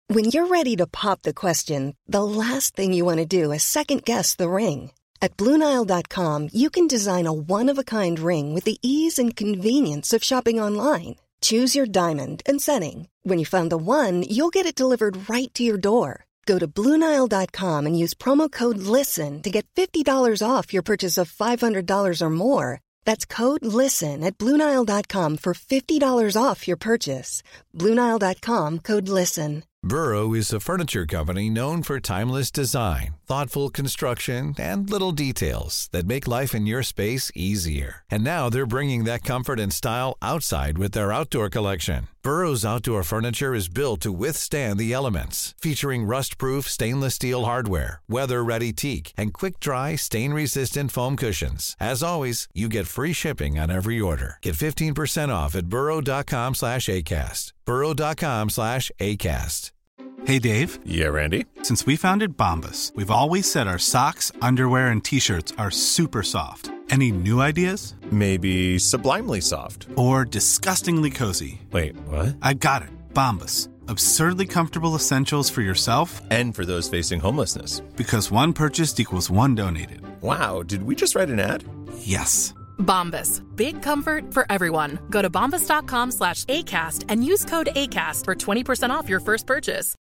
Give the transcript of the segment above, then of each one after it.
When you're ready to pop the question, the last thing you want to do is second-guess the ring. At BlueNile.com, you can design a one-of-a-kind ring with the ease and convenience of shopping online. Choose your diamond and setting. When you find the one, you'll get it delivered right to your door. Go to BlueNile.com and use promo code LISTEN to get $50 off your purchase of $500 or more. That's code LISTEN at BlueNile.com for $50 off your purchase. BlueNile.com, code LISTEN. Burrow is a furniture company known for timeless design, thoughtful construction, and little details that make life in your space easier. And now they're bringing that comfort and style outside with their outdoor collection. Burrow's outdoor furniture is built to withstand the elements, featuring rust-proof stainless steel hardware, weather-ready teak, and quick-dry, stain-resistant foam cushions. As always, you get free shipping on every order. Get 15% off at burrow.com/ACAST. burrow.com/ACAST. Hey, Dave. Yeah, Randy. Since we founded Bombas, we've always said our socks, underwear, and T-shirts are super soft. Any new ideas? Maybe sublimely soft. Or disgustingly cozy. Wait, what? I got it. Bombas. Absurdly comfortable essentials for yourself and for those facing homelessness. Because one purchased equals one donated. Wow, did we just write an ad? Yes. Bombas. Big comfort for everyone. Go to bombas.com/ACAST and use code ACAST for 20% off your first purchase.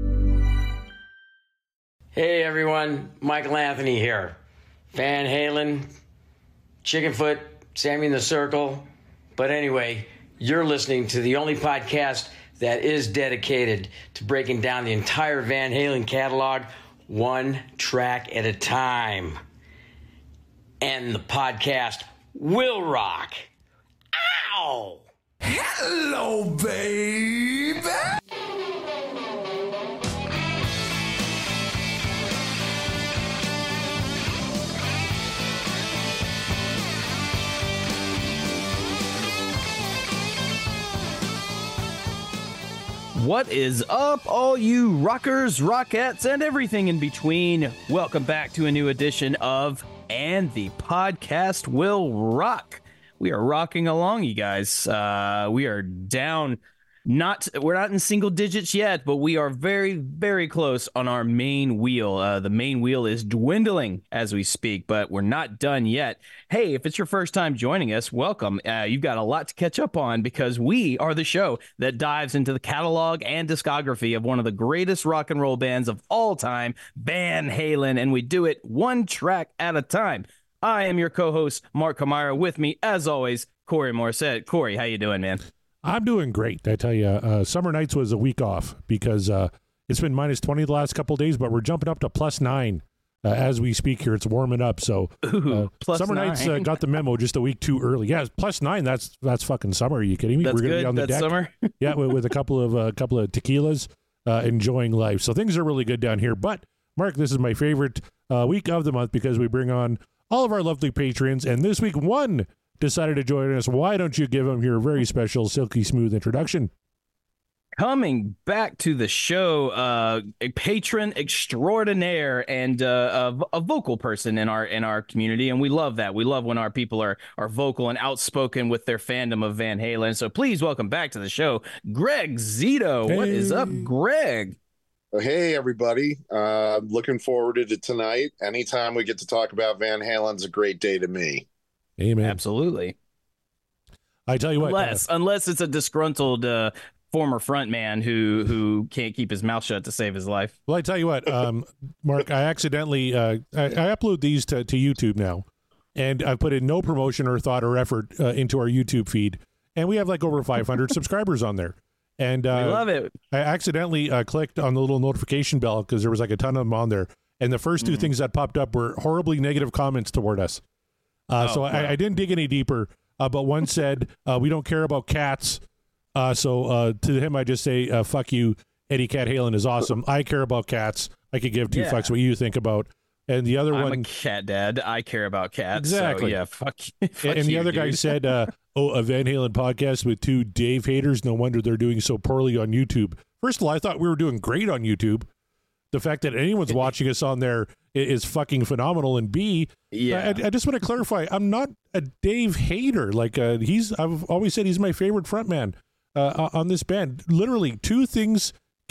Hey everyone, Michael Anthony here. Van Halen, Chickenfoot, Sammy in the Circle. But anyway, you're listening to the only podcast that is dedicated to breaking down the entire Van Halen catalog one track at a time. And the podcast will rock. Ow! Hello, baby! What is up, all you rockers, rockettes, and everything in between? Welcome back to a new edition of And the Podcast Will Rock. We are rocking along, you guys. We are down. We're not in single digits yet, but we are very, very close on our main wheel. The main wheel is dwindling as we speak, but we're not done yet. Hey, if it's your first time joining us, welcome. You've got a lot to catch up on because we are the show that dives into the catalog and discography of one of the greatest rock and roll bands of all time, Van Halen, and we do it one track at a time. I am your co-host, Mark Kamara. With me, as always, Corey Morissette. Corey, how you doing, man? I'm doing great. I tell you, Summer Nights was a week off because it's been minus 20 the last couple of days, but we're jumping up to plus 9 as we speak here. It's warming up. So Summer Nights got the memo just a week too early. Yeah, plus 9. That's fucking summer. Are you kidding me? That's we're gonna good. be on the That's deck. Summer. Yeah, with a couple of tequilas, enjoying life. So things are really good down here. But Mark, this is my favorite week of the month because we bring on all of our lovely patrons, and this week one decided to join us. Why don't you give him your very special silky smooth introduction? Coming back to the show, a patron extraordinaire and a vocal person in our community, and we love that. We love when our people are vocal and outspoken with their fandom of Van Halen. So please welcome back to the show, Greg Zito. Hey. What is up, Greg? Hey, everybody. Looking forward to tonight. Anytime we get to talk about Van Halen's a great day to me. Amen. Absolutely. I tell you what. Unless it's a disgruntled former frontman who can't keep his mouth shut to save his life. Well, I tell you what, Mark, I accidentally I upload these to YouTube now, and I've put in no promotion or thought or effort into our YouTube feed, and we have like over 500 subscribers on there. And we love it. I accidentally clicked on the little notification bell because there was like a ton of them on there. And the first two things that popped up were horribly negative comments toward us. I didn't dig any deeper, but one said, we don't care about cats. So to him, I just say, fuck you. Eddie Cat Halen is awesome. I care about cats. I could give two fucks what you think about. And the other one, I'm a cat dad. I care about cats. Exactly. So yeah, fuck and the other guy said, a Van Halen podcast with two Dave haters. No wonder they're doing so poorly on YouTube. First of all, I thought we were doing great on YouTube. The fact that anyone's watching us on there is fucking phenomenal. And B, I just want to clarify, I'm not a Dave hater. Like I've always said he's my favorite frontman on this band. Literally, two things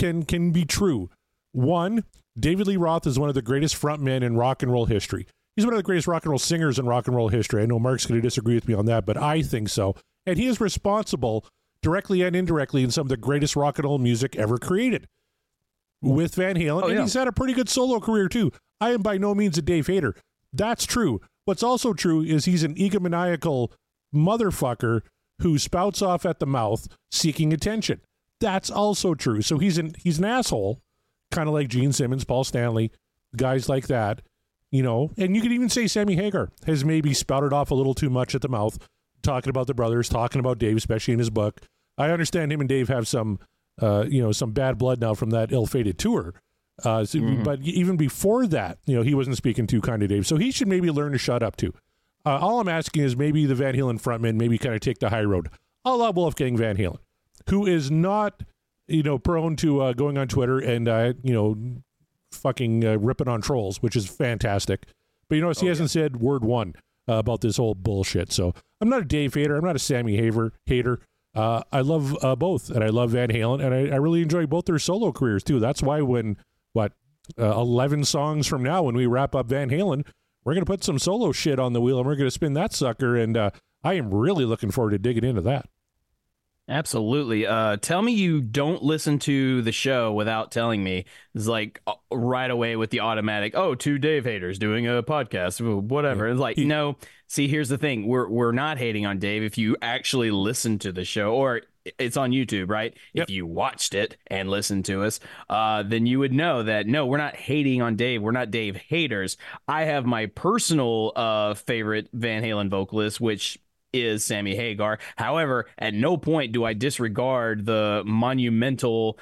can be true. One, David Lee Roth is one of the greatest frontmen in rock and roll history. He's one of the greatest rock and roll singers in rock and roll history. I know Mark's going to disagree with me on that, but I think so. And he is responsible, directly and indirectly, in some of the greatest rock and roll music ever created with Van Halen. And he's had a pretty good solo career, too. I am by no means a Dave hater. That's true. What's also true is he's an egomaniacal motherfucker who spouts off at the mouth seeking attention. That's also true. So he's an asshole, kind of like Gene Simmons, Paul Stanley, guys like that, you know. And you could even say Sammy Hagar has maybe spouted off a little too much at the mouth, talking about the brothers, talking about Dave, especially in his book. I understand him and Dave have some bad blood now from that ill-fated tour. But even before that, he wasn't speaking too kind of Dave. So he should maybe learn to shut up too. All I'm asking is maybe the Van Halen frontman maybe kind of take the high road. A la Wolfgang Van Halen, who is not, prone to going on Twitter and, fucking ripping on trolls, which is fantastic. But he hasn't said word one about this whole bullshit. So I'm not a Dave hater. I'm not a Sammy hater. I love both, and I love Van Halen, and I really enjoy both their solo careers too. That's why when 11 songs from now, when we wrap up Van Halen, we're going to put some solo shit on the wheel, and we're going to spin that sucker, and I am really looking forward to digging into that. Absolutely. Tell me you don't listen to the show without telling me. It's like right away with the automatic, two Dave haters doing a podcast, whatever. It's like, no. See, here's the thing. We're not hating on Dave. If you actually listen to the show, or it's on YouTube, right? Yep. If you watched it and listened to us, then you would know that, no, we're not hating on Dave. We're not Dave haters. I have my personal favorite Van Halen vocalist, which is Sammy Hagar. However, at no point do I disregard the monumental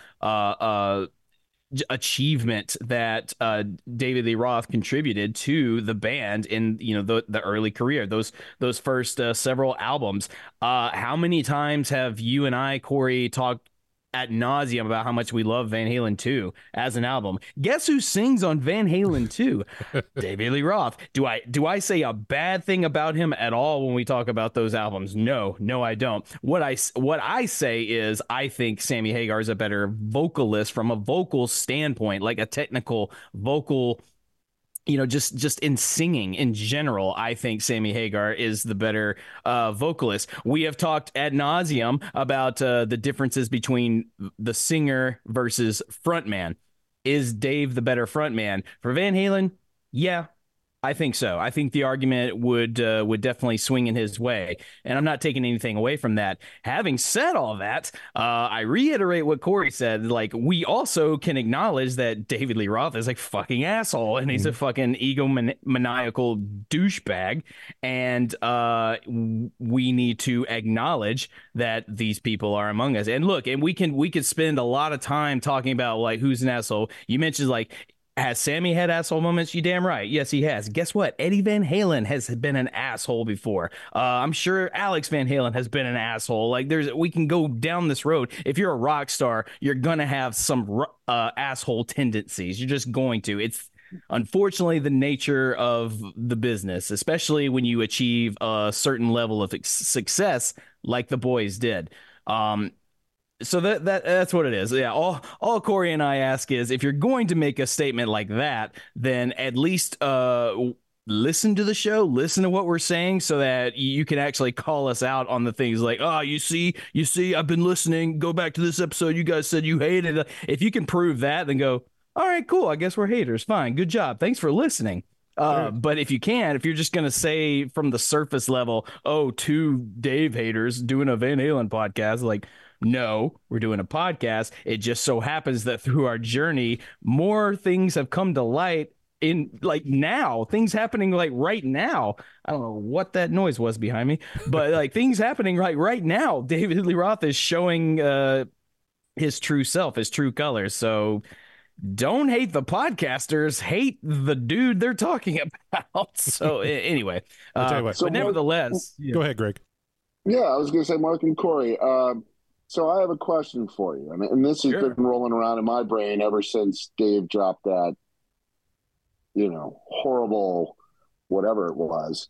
achievement that David Lee Roth contributed to the band in the early career, those first several albums. How many times have you and I, Corey, talked ad nauseum about how much we love Van Halen 2 as an album? Guess who sings on Van Halen 2? David Lee Roth. Do I say a bad thing about him at all when we talk about those albums? No, I don't. What I say is I think Sammy Hagar is a better vocalist from a vocal standpoint, like a technical vocal. Just in singing in general, I think Sammy Hagar is the better vocalist. We have talked ad nauseum about the differences between the singer versus frontman. Is Dave the better frontman? For Van Halen, yeah, I think so. I think the argument would definitely swing in his way, and I'm not taking anything away from that. Having said all that, I reiterate what Corey said. Like, we also can acknowledge that David Lee Roth is a fucking asshole, and he's a fucking egomaniacal douchebag, and we need to acknowledge that these people are among us. And look, and we could spend a lot of time talking about like who's an asshole. You mentioned like, has Sammy had asshole moments? You damn right. Yes, he has. Guess what? Eddie Van Halen has been an asshole before. I'm sure Alex Van Halen has been an asshole. Like, we can go down this road. If you're a rock star, you're going to have some asshole tendencies. You're just going to. It's unfortunately the nature of the business, especially when you achieve a certain level of success like the boys did. So that's what it is. Yeah. All Corey and I ask is, if you're going to make a statement like that, then at least listen to the show, listen to what we're saying, so that you can actually call us out on the things like, you see, I've been listening. Go back to this episode. You guys said you hated it. If you can prove that, then go, all right, cool. I guess we're haters. Fine. Good job. Thanks for listening. But if you're just going to say from the surface level, two Dave haters doing a Van Halen podcast, like, no, we're doing a podcast. It just so happens that through our journey, more things have come to light in like now, things happening like right now. I don't know what that noise was behind me, but like things happening like right now. David Lee Roth is showing his true self, his true colors. So don't hate the podcasters, hate the dude they're talking about. So anyway, but nevertheless, go ahead, Greg. Yeah, I was going to say, Mark and Corey. So I have a question for you, and this has been rolling around in my brain ever since Dave dropped that, horrible, whatever it was.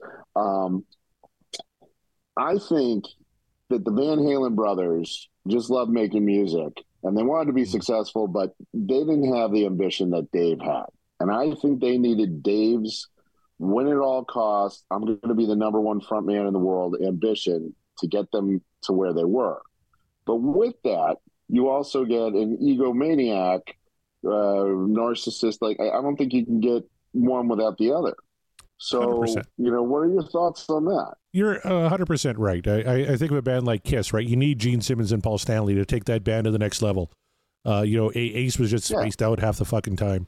I think that the Van Halen brothers just love making music, and they wanted to be successful, but they didn't have the ambition that Dave had. And I think they needed Dave's win at all costs, I'm going to be the number one front man in the world ambition to get them to where they were. But with that, you also get an egomaniac, narcissist. Like, I don't think you can get one without the other. So, 100%. What are your thoughts on that? You're 100% right. I think of a band like Kiss, right? You need Gene Simmons and Paul Stanley to take that band to the next level. Ace was just spaced out half the fucking time.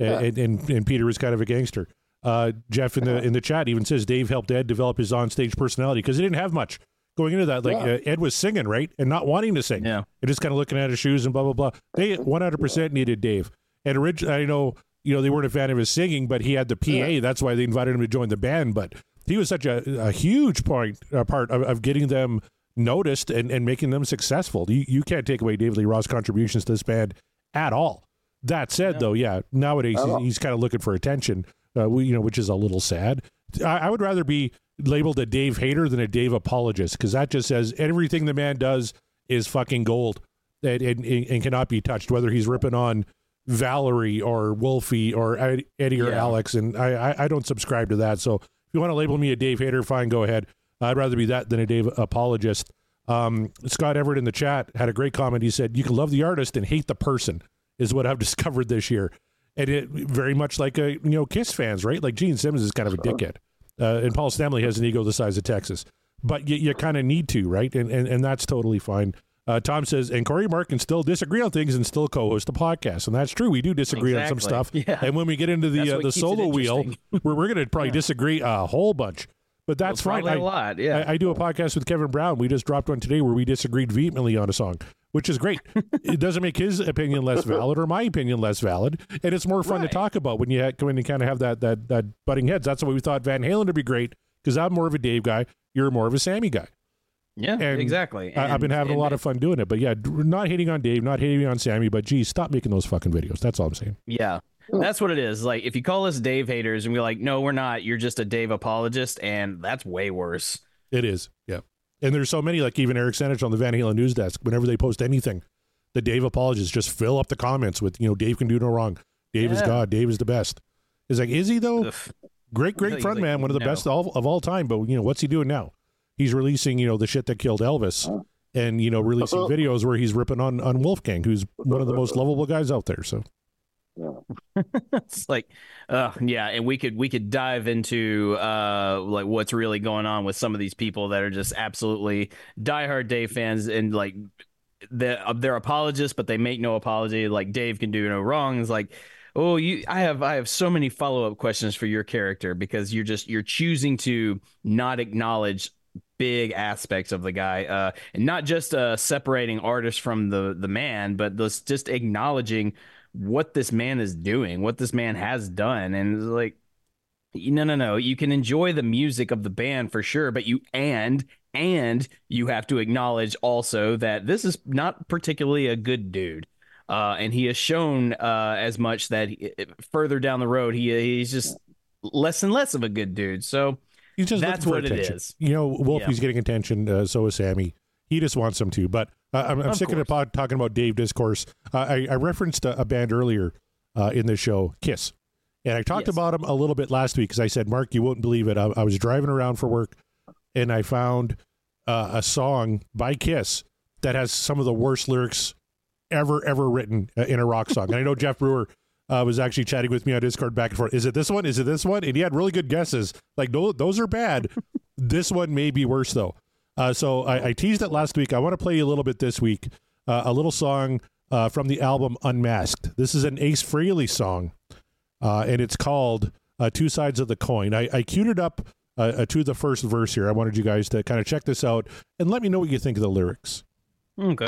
And Peter was kind of a gangster. Jeff in the chat even says Dave helped Ed develop his onstage personality because he didn't have much going into that. Like Ed was singing, right, and not wanting to sing, and just kind of looking at his shoes and blah blah blah. They 100% needed Dave. And originally, I know they weren't a fan of his singing, but he had the PA. That's why they invited him to join the band. But he was such a huge part of getting them noticed and making them successful. You can't take away David Lee Roth's contributions to this band at all. That said, though, nowadays he's kind of looking for attention. Which is a little sad. I would rather be labeled a Dave hater than a Dave apologist, because that just says everything the man does is fucking gold and cannot be touched, whether he's ripping on Valerie or Wolfie or Eddie or Alex, and I don't subscribe to that. So if you want to label me a Dave hater, fine, go ahead. I'd rather be that than a Dave apologist. Scott Everett in the chat had a great comment. He said, you can love the artist and hate the person, is what I've discovered this year. And it very much like Kiss fans, right? Like Gene Simmons is kind of a dickhead, and Paul Stanley has an ego the size of Texas. But you kind of need to, right? And that's totally fine. Tom says, and Corey Mark can still disagree on things and still co-host a podcast, and that's true. We do disagree on some stuff, and when we get into the solo wheel, we're going to probably disagree a whole bunch. But that's fine. A lot, I do a podcast with Kevin Brown. We just dropped one today where we disagreed vehemently on a song, which is great. It doesn't make his opinion less valid or my opinion less valid, and it's more fun to talk about when you kind of have that butting heads. That's why we thought Van Halen would be great, because I'm more of a Dave guy, you're more of a Sammy guy. Yeah, and exactly. I've been having a lot of fun doing it. But not hating on Dave, not hating on Sammy, but geez, stop making those fucking videos. That's all I'm saying. Yeah. That's what it is. Like, if you call us Dave haters and we're like, no, we're not, you're just a Dave apologist, and that's way worse. It is, yeah. And there's so many, like even Eric Sanich on the Van Halen news desk, whenever they post anything, the Dave apologists just fill up the comments with, Dave can do no wrong. Dave is God. Dave is the best. It's like, is he though? Ugh. Great front man, one of the best of all time. But, what's he doing now? He's releasing, the shit that killed Elvis, and, releasing videos where he's ripping on Wolfgang, who's one of the most lovable guys out there. So. It's like, and we could dive into like what's really going on with some of these people that are just absolutely diehard Dave fans, and like they're apologists, but they make no apology. Like, Dave can do no wrong. It's like, I have so many follow-up questions for your character, because you're choosing to not acknowledge big aspects of the guy, and not just separating artists from the man, but just acknowledging what this man is doing, what this man has done. And it's like, no, you can enjoy the music of the band for sure, but you have to acknowledge also that this is not particularly a good dude, and he has shown as much that further down the road he's just less and less of a good dude. So that's what it is. Wolfie's getting attention, so is Sammy. He just wants them to, but I'm sick of talking about Dave discourse. I referenced a band earlier in the show, Kiss, and I talked about them a little bit last week, because I said, Mark, you wouldn't believe it. I was driving around for work, and I found a song by Kiss that has some of the worst lyrics ever written in a rock song. And I know Jeff Brewer was actually chatting with me on Discord back and forth. Is it this one? Is it this one? And he had really good guesses. Like, no, those are bad. This one may be worse, though. So I teased it last week. I want to play you a little bit this week, a little song from the album Unmasked. This is an Ace Frehley song, and it's called Two Sides of the Coin. I queued it up to the first verse here. I wanted you guys to kind of check this out and let me know what you think of the lyrics. Okay.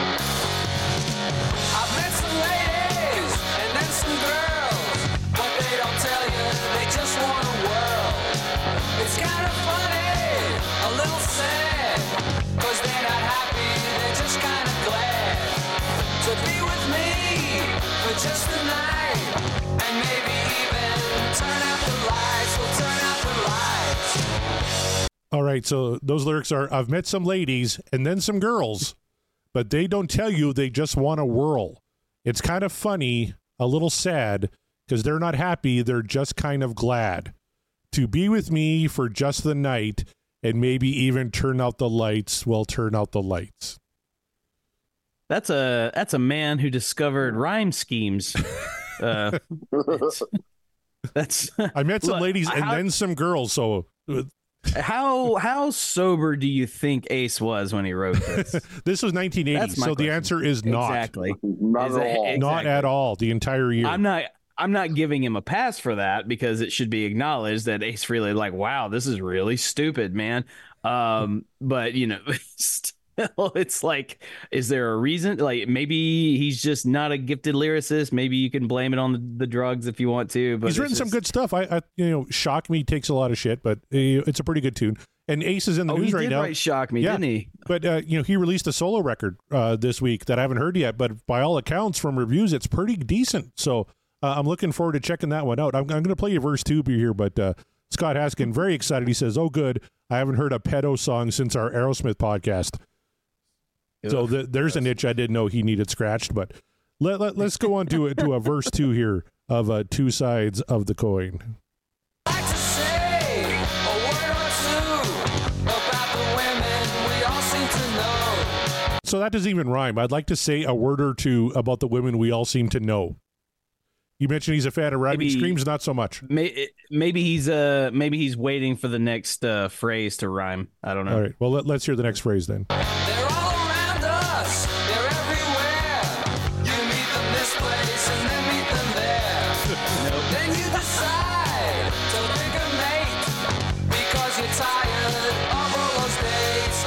Just the night, and maybe even turn out the lights. We'll turn out the lights. All right, so those lyrics are, I've met some ladies and then some girls, but they don't tell you they just want to whirl. It's kind of funny, a little sad, because they're not happy. They're just kind of glad to be with me for just the night and maybe even turn out the lights. Well, turn out the lights. That's a man who discovered rhyme schemes. That's I met some ladies and then some girls. So how sober do you think Ace was when he wrote this? This was 1980, so question. the answer is not. Exactly. Not at all. Not at all. The entire year. I'm not giving him a pass for that because it should be acknowledged that Ace Frehley, like, wow, this is really stupid, man. But still, it's like, is there a reason? Like, maybe he's just not a gifted lyricist. Maybe you can blame it on the drugs if you want to. But he's written some good stuff. I Shock Me takes a lot of shit, but it's a pretty good tune. And Ace is in the news right now. He did write Shock Me, didn't he? But he released a solo record this week that I haven't heard yet. But by all accounts, from reviews, it's pretty decent. So I'm looking forward to checking that one out. I'm going to play you verse 2 here, but Scott Haskin, very excited. He says, "Oh, good. I haven't heard a pedo song since our Aerosmith podcast." So there's a niche I didn't know he needed scratched. But let's go on to a verse 2 here of Two Sides of the Coin. I'd like to say a word or two about the women we all seem to know. So that doesn't even rhyme. I'd like to say a word or two about the women we all seem to know. You mentioned he's a fan of rhyming screams, not so much. Maybe he's waiting for the next phrase to rhyme. I don't know. All right. Well, let's hear the next phrase then. They're all around us. They're everywhere. You meet them this place and then meet them there. Then you decide to pick a mate because you're tired of all those dates,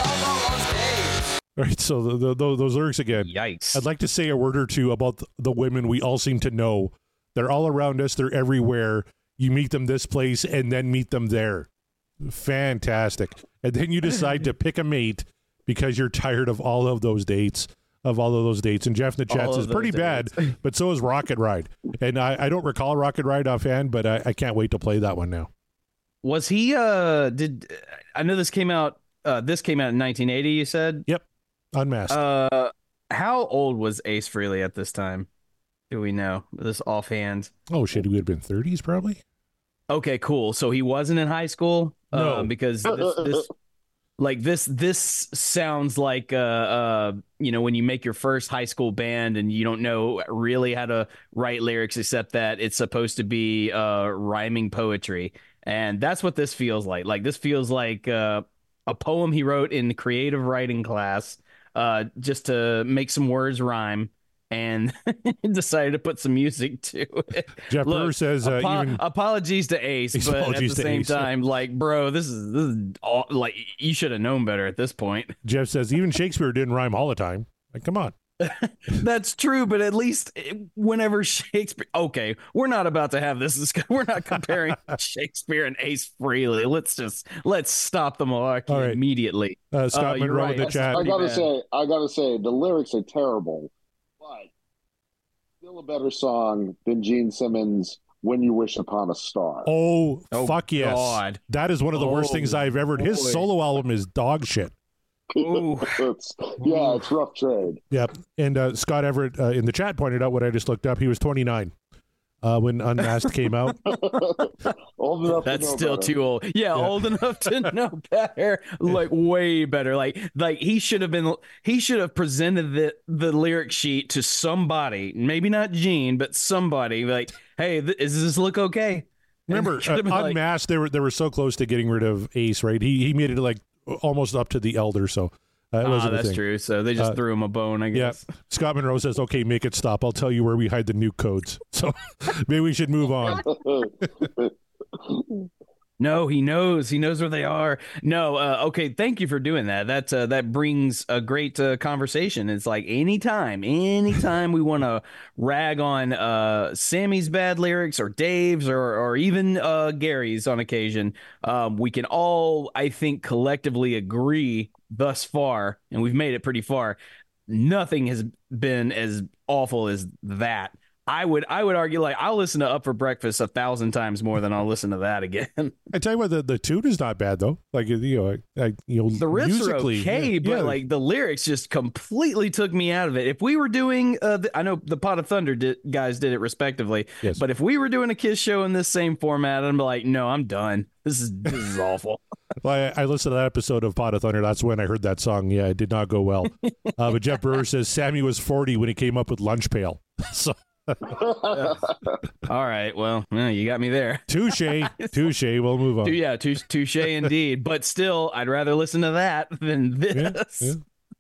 All right. So those lyrics again. Yikes. I'd like to say a word or two about the women we all seem to know. They're all around us. They're everywhere. You meet them this place and then meet them there. Fantastic. And then you decide to pick a mate because you're tired of all of those dates. And Jeff in the chat says, pretty bad, but so is Rocket Ride. And I don't recall Rocket Ride offhand, but I can't wait to play that one now. Was he, I know this came out in 1980, you said? Yep. Unmasked. How old was Ace Frehley at this time? Do we know this offhand? Oh shit, he would have been 30s probably. Okay, cool. So he wasn't in high school? No. Because this sounds like when you make your first high school band and you don't know really how to write lyrics except that it's supposed to be rhyming poetry. And that's what this feels like. Like this feels like a poem he wrote in creative writing class just to make some words rhyme. And decided to put some music to it. Jeff Brewer says, apologies to Ace, but at the same time, like, bro, this is all, like, you should have known better at this point. Jeff says, even Shakespeare didn't rhyme all the time. Like, come on. That's true, but at least whenever Shakespeare, okay, we're not about to have this. We're not comparing Shakespeare and Ace Frehley. Let's stop the malarkey immediately. Scott Monroe in the chat. I gotta say, the lyrics are terrible. But still a better song than Gene Simmons' When You Wish Upon a Star. Oh fuck yes. God. That is one of the worst things I've ever heard. His solo album is dog shit. It's rough trade. Yep. And Scott Everett in the chat pointed out what I just looked up. He was 29 when Unmasked came out. Old enough That's to know still better. too old. Yeah, old enough to know better. Like way better. Like he should have presented the lyric sheet to somebody, maybe not Gene, but somebody. Like, hey, does this look okay? Remember, Unmasked, they were so close to getting rid of Ace, right? He made it like almost up to the Elder, so it wasn't that's thing. true. So they just threw him a bone, I guess. Yeah. Scott Monroe says, okay, make it stop. I'll tell you where we hide the nuke codes. So maybe we should move on. No, he knows where they are. No, okay, thank you for doing that. That brings a great conversation. It's like anytime we want to rag on Sammy's bad lyrics or Dave's or even Gary's on occasion, we can all, I think, collectively agree thus far, and we've made it pretty far. Nothing has been as awful as that. I would argue, like, I'll listen to Up for Breakfast 1,000 times more than I'll listen to that again. I tell you what, the tune is not bad though. Like, the riffs musically, are okay, but like the lyrics just completely took me out of it. If we were doing, I know the Pot of Thunder guys did it respectively, yes. But if we were doing a Kiss show in this same format, I'm like, no, I'm done. This is awful. Well, I listened to that episode of Pot of Thunder. That's when I heard that song. Yeah, it did not go well. But Jeff Brewer says Sammy was 40 when he came up with Lunch Pail. So. All right, well, you got me there. Touche. We'll move on. Yeah, touche indeed. But still, I'd rather listen to that than this. Yeah.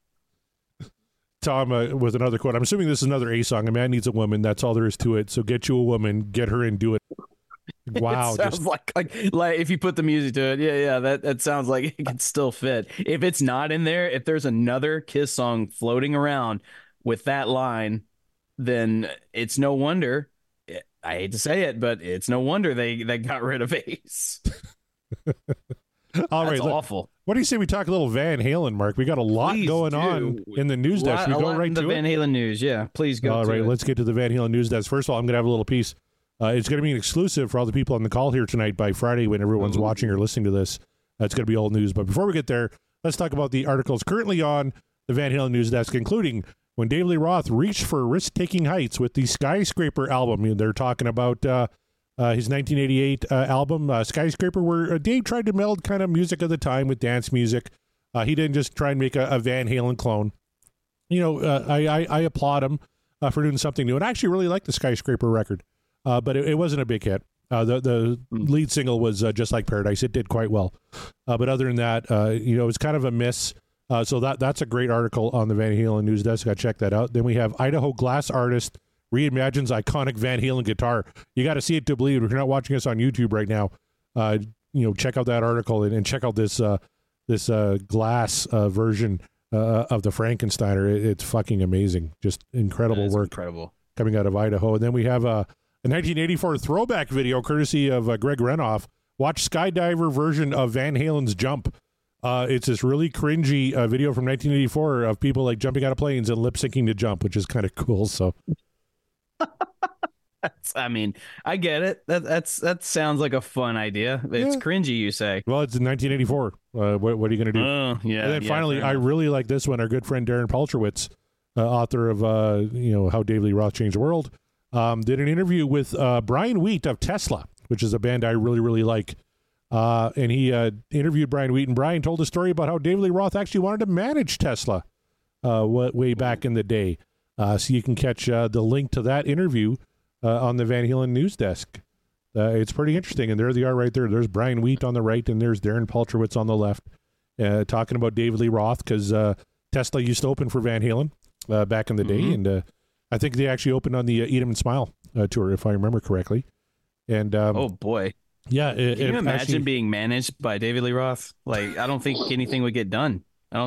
Tom, with another quote. I'm assuming this is another A song. A man needs a woman. That's all there is to it. So get you a woman, get her and do it. Wow. It sounds like if you put the music to it, yeah, that sounds like it could still fit. If it's not in there, if there's another Kiss song floating around with that line, then it's no wonder. I hate to say it, but it's no wonder they got rid of Ace. All right, awful. What do you say we talk a little Van Halen, Mark? We got a lot going on in the news desk. We go right to the Van Halen news. Yeah, please go. All right, let's get to the Van Halen news desk. First of all, I'm going to have a little piece. It's going to be an exclusive for all the people on the call here tonight by Friday when everyone's watching or listening to this. It's going to be old news. But before we get there, let's talk about the articles currently on the Van Halen news desk, including when David Lee Roth reached for risk-taking heights with the Skyscraper album. They're talking about his 1988 album, Skyscraper, where Dave tried to meld kind of music of the time with dance music. He didn't just try and make a Van Halen clone. I applaud him for doing something new. And I actually really like the Skyscraper record. But it wasn't a big hit. The lead single was Just Like Paradise. It did quite well. But other than that, it was kind of a miss. So that's a great article on the Van Halen news desk. I check that out. Then we have Idaho glass artist reimagines iconic Van Halen guitar. You got to see it to believe it. If you're not watching us on YouTube right now, check out that article and check out this glass version of the Frankensteiner. It's fucking amazing. Just incredible work. Incredible. Coming out of Idaho. And then we have a 1984 throwback video courtesy of Greg Renoff. Watch Skydiver version of Van Halen's Jump. It's this really cringy video from 1984 of people like jumping out of planes and lip syncing to Jump, which is kind of cool. So, I get it. That sounds like a fun idea. It's cringy, you say? Well, it's in 1984. What are you going to do? Yeah. And then finally, I really like this one. Our good friend Darren Paltrowitz, author of How David Lee Roth Changed the World, did an interview with Brian Wheat of Tesla, which is a band I really, really like. And he interviewed Brian Wheat, and Brian told a story about how David Lee Roth actually wanted to manage Tesla way back in the day. So you can catch the link to that interview on the Van Halen news desk. It's pretty interesting, and there they are right there. There's Brian Wheat on the right, and there's Darren Paltrowitz on the left, talking about David Lee Roth, because Tesla used to open for Van Halen back in the day, and I think they actually opened on the Eat 'em and Smile tour, if I remember correctly. And oh boy, yeah, can you imagine being managed by David Lee Roth? Like, I don't think anything would get done.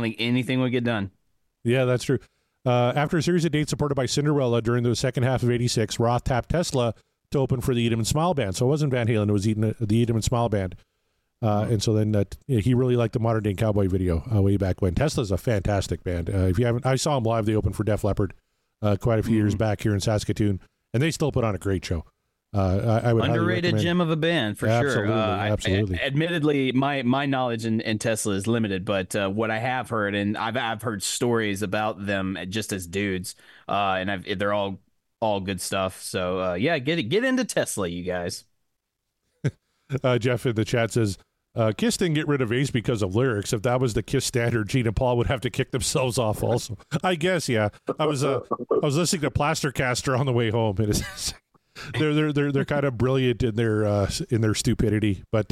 Yeah, that's true. After a series of dates supported by Cinderella during the second half of '86, Roth tapped Tesla to open for the Eat 'em and Smile band. So it wasn't Van Halen; it was the Eat 'em and Smile band. And so then he really liked the Modern Day Cowboy video way back when. Tesla's a fantastic band. If you haven't, I saw them live. They opened for Def Leppard quite a few years back here in Saskatoon, and they still put on a great show. I would underrated gem of a band for sure. Absolutely. Admittedly, my knowledge in Tesla is limited, but what I have heard, and I've heard stories about them just as dudes, and they're all good stuff. So yeah, get into Tesla, you guys. Jeff in the chat says, Kiss didn't get rid of Ace because of lyrics. If that was the Kiss standard, Gene and Paul would have to kick themselves off also. I guess, yeah. I was listening to Plastercaster on the way home. It is they're kind of brilliant in their stupidity, but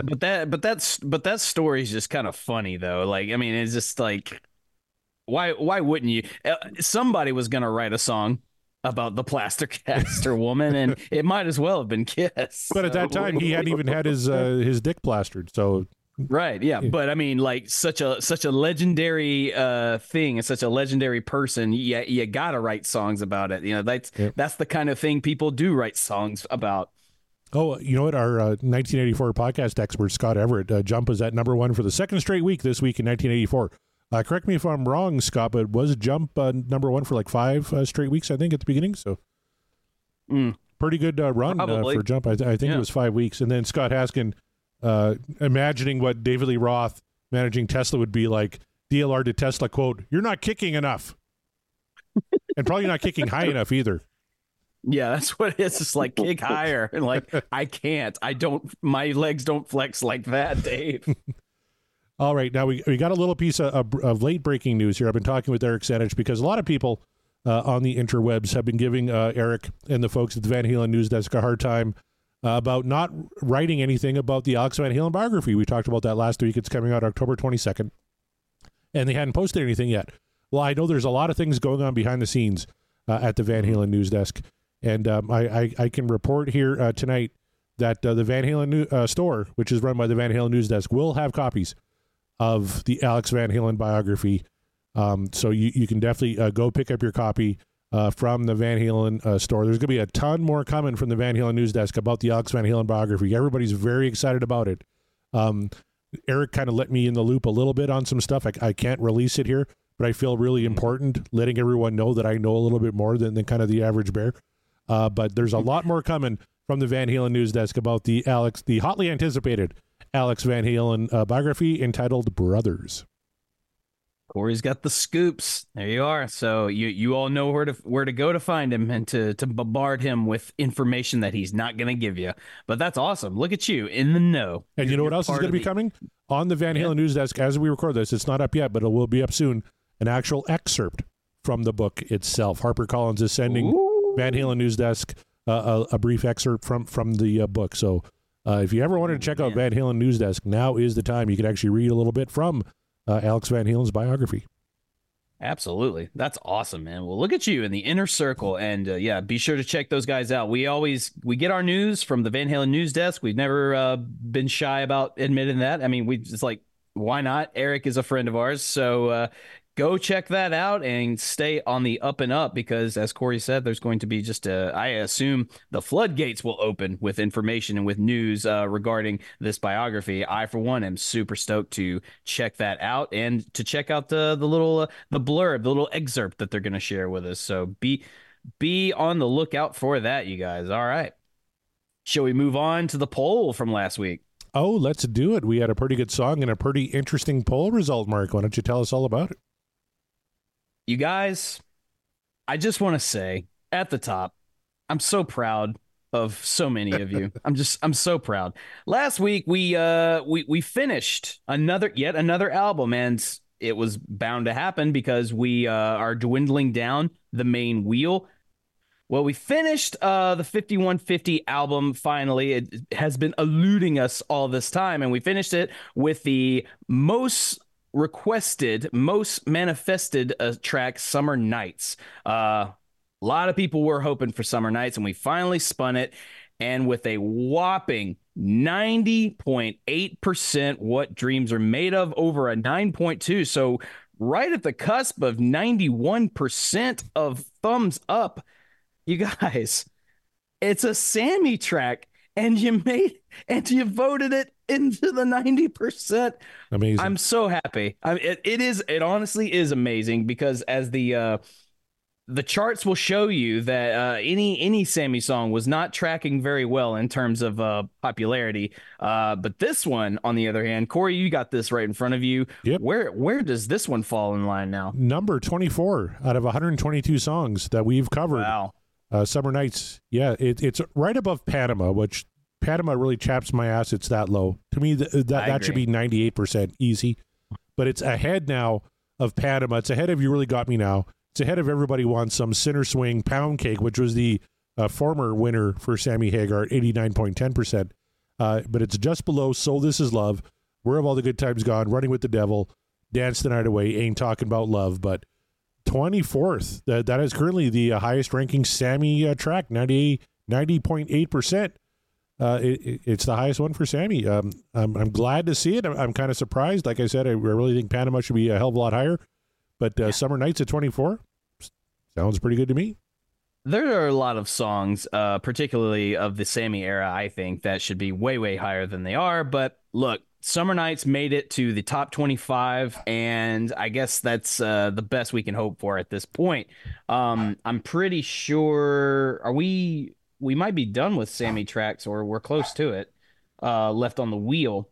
that story is just kind of funny though. Like, I mean, it's just like, why wouldn't you? Somebody was gonna write a song about the Plastercaster woman, and it might as well have been Kiss. But at that time, he hadn't even had his dick plastered. So right, yeah. But I mean, like such a legendary thing, and such a legendary person. You gotta write songs about it. You know, that's the kind of thing people do write songs about. Oh, you know what? Our 1984 podcast expert Scott Everett, Jump is at #1 for the second straight week this week in 1984. Correct me if I'm wrong, Scott, but was Jump #1 for like 5 straight weeks, I think, at the beginning? So Pretty good run for jump. I think it was 5 weeks. And then Scott Haskin, imagining what David Lee Roth managing Tesla would be like, DLR to Tesla, quote, "You're not kicking enough." And probably not kicking high enough either. Yeah, that's what it is. It's like kick higher. And like, I can't. My legs don't flex like that, Dave. All right. Now we got a little piece of late breaking news here. I've been talking with Eric Sanich because a lot of people on the interwebs have been giving Eric and the folks at the Van Halen News Desk a hard time about not writing anything about the Alex Van Halen biography. We talked about that last week. It's coming out October 22nd. And they hadn't posted anything yet. Well, I know there's a lot of things going on behind the scenes at the Van Halen News Desk. And I can report here tonight that the Van Halen store, which is run by the Van Halen News Desk, will have copies of the Alex Van Halen biography. So you can definitely go pick up your copy from the Van Halen store. There's going to be a ton more coming from the Van Halen News Desk about the Alex Van Halen biography. Everybody's very excited about it. Eric kind of let me in the loop a little bit on some stuff. I can't release it here, but I feel really important letting everyone know that I know a little bit more than kind of the average bear. But there's a lot more coming from the Van Halen News Desk about the hotly anticipated Alex Van Halen biography entitled Brothers. Corey's got the scoops. There you are. So you all know where to go to find him and to bombard him with information that he's not going to give you. But that's awesome. Look at you in the know. And you know what else is going to be coming on the Van Halen News Desk as we record this? It's not up yet, but it will be up soon. An actual excerpt from the book itself. HarperCollins is sending Van Halen News Desk a brief excerpt from the book. So if you ever wanted to check out Van Halen News Desk, now is the time. You can actually read a little bit from Alex Van Halen's biography. Absolutely. That's awesome, man. Well, look at you in the inner circle. And be sure to check those guys out. We get our news from the Van Halen News Desk. We've never been shy about admitting that. I mean, it's like, why not? Eric is a friend of ours. So go check that out and stay on the up and up because, as Corey said, there's going to be I assume the floodgates will open with information and with news regarding this biography. I, for one, am super stoked to check that out and to check out the little the blurb, the little excerpt that they're going to share with us. So be on the lookout for that, you guys. All right. Shall we move on to the poll from last week? Oh, let's do it. We had a pretty good song and a pretty interesting poll result, Mark. Why don't you tell us all about it? You guys, I just want to say at the top, I'm so proud of so many of you. I'm so proud. Last week we finished yet another album, and it was bound to happen because we are dwindling down the main wheel. Well, we finished the 5150 album finally. It has been eluding us all this time, and we finished it with the most requested, most manifested track, Summer Nights. A lot of people were hoping for Summer Nights, and we finally spun it, and with a whopping 90.8% What Dreams Are Made Of over a 9.2, so right at the cusp of 91% of thumbs up. You guys, it's a Sammy track, and you voted it into the 90%. Amazing. I'm so happy. It honestly is amazing because as the charts will show you that any Sammy song was not tracking very well in terms of popularity. But this one, on the other hand, Corey, you got this right in front of you. Yep. Where does this one fall in line now? Number 24 out of 122 songs that we've covered. Wow. Summer Nights. Yeah, it's right above Panama, which Panama really chaps my ass. It's that low. To me, that should be 98% easy. But it's ahead now of Panama. It's ahead of You Really Got Me Now. It's ahead of Everybody Wants Some, Sinner Swing, Pound Cake, which was the former winner for Sammy Hagar at 89.10%. But it's just below So This Is Love, Where Have All the Good Times Gone, Running with the Devil, Dance the Night Away, Ain't Talking About Love. But 24th, that is currently the highest ranking Sammy track, 90.8%. It's the highest one for Sammy. I'm glad to see it. I'm kind of surprised. Like I said, I really think Panama should be a hell of a lot higher. But Summer Nights at 24 sounds pretty good to me. There are a lot of songs, particularly of the Sammy era, I think, that should be way, way higher than they are. But look, Summer Nights made it to the top 25, and I guess that's the best we can hope for at this point. I'm pretty sure. Are we we might be done with Sammy tracks, or we're close to it, left on the wheel.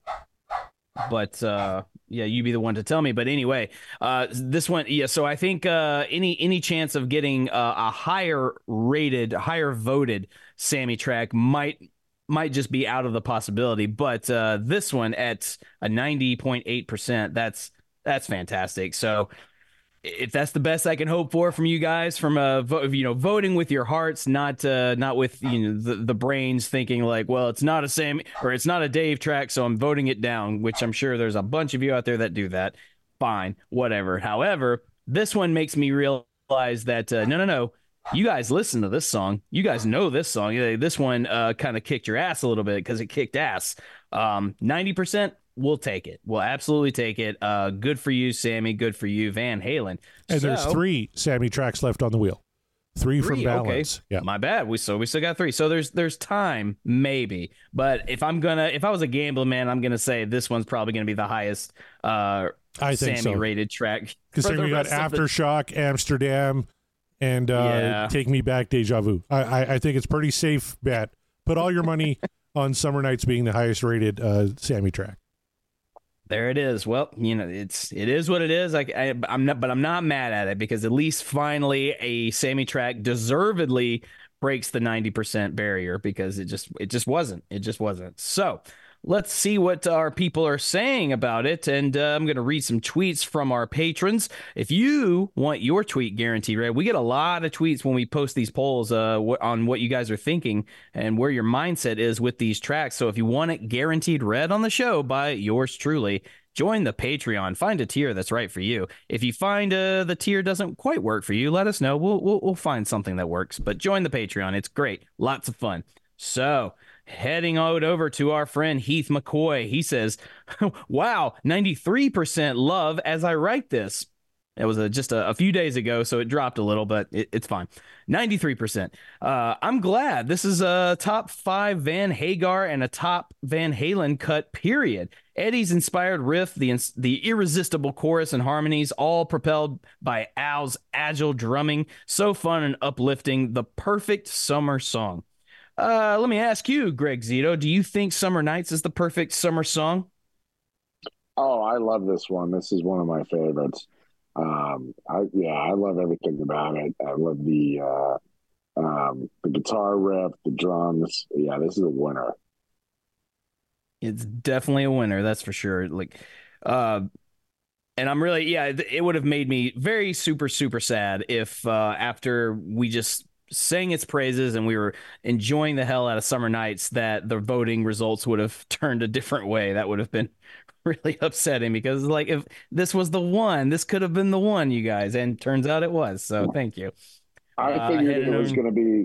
But yeah, you be the one to tell me. But anyway, this one, yeah. So I think any chance of getting a higher rated, higher voted Sammy track might just be out of the possibility. But this one at a 90.8%, that's fantastic. So if that's the best I can hope for from you guys, from voting with your hearts, not with the brains thinking like, well, it's not a Sammy or it's not a Dave track, so I'm voting it down, which I'm sure there's a bunch of you out there that do that. Fine, whatever. However, this one makes me realize that no, you guys listen to this song, you guys know this song. This one kind of kicked your ass a little bit because it kicked ass. 90%. We'll take it. We'll absolutely take it. Good for you, Sammy. Good for you, Van Halen. And there's 3 Sammy tracks left on the wheel. 3 from Balance. Okay. Yeah. My bad. We still got 3. So there's time, maybe. But if I was a gambling man, I'm gonna say this one's probably gonna be the highest I think Sammy so. rated track. Because we got Aftershock, Amsterdam, and Take Me Back, Deja Vu. I think it's pretty safe bet. Put all your money on Summer Nights being the highest rated Sammy track. There it is. Well, it is what it is. I'm not mad at it, because at least finally a Sammy track deservedly breaks the 90% barrier, because it just wasn't. So let's see what our people are saying about it. And I'm going to read some tweets from our patrons. If you want your tweet guaranteed read, we get a lot of tweets when we post these polls on what you guys are thinking and where your mindset is with these tracks. So if you want it guaranteed read on the show by yours truly, join the Patreon. Find a tier that's right for you. If you find the tier doesn't quite work for you, let us know. We'll find something that works. But join the Patreon. It's great. Lots of fun. So heading out over to our friend Heath McCoy. He says, wow, 93% love as I write this. It was just a few days ago, so it dropped a little, but it's fine. 93%. I'm glad. This is a top 5 Van Hagar and a top Van Halen cut, period. Eddie's inspired riff, the irresistible chorus and harmonies, all propelled by Al's agile drumming. So fun and uplifting. The perfect summer song. Let me ask you, Greg Zito, do you think Summer Nights is the perfect summer song? Oh, I love this one. This is one of my favorites. I love everything about it. I love the guitar riff, the drums. Yeah, this is a winner. It's definitely a winner, that's for sure. And I'm really, it would have made me very super, super sad if after we just sang its praises and we were enjoying the hell out of Summer Nights, that the voting results would have turned a different way. That would have been really upsetting, because if this was the one, this could have been the one, you guys, and turns out it was. So thank you. I figured it was going to be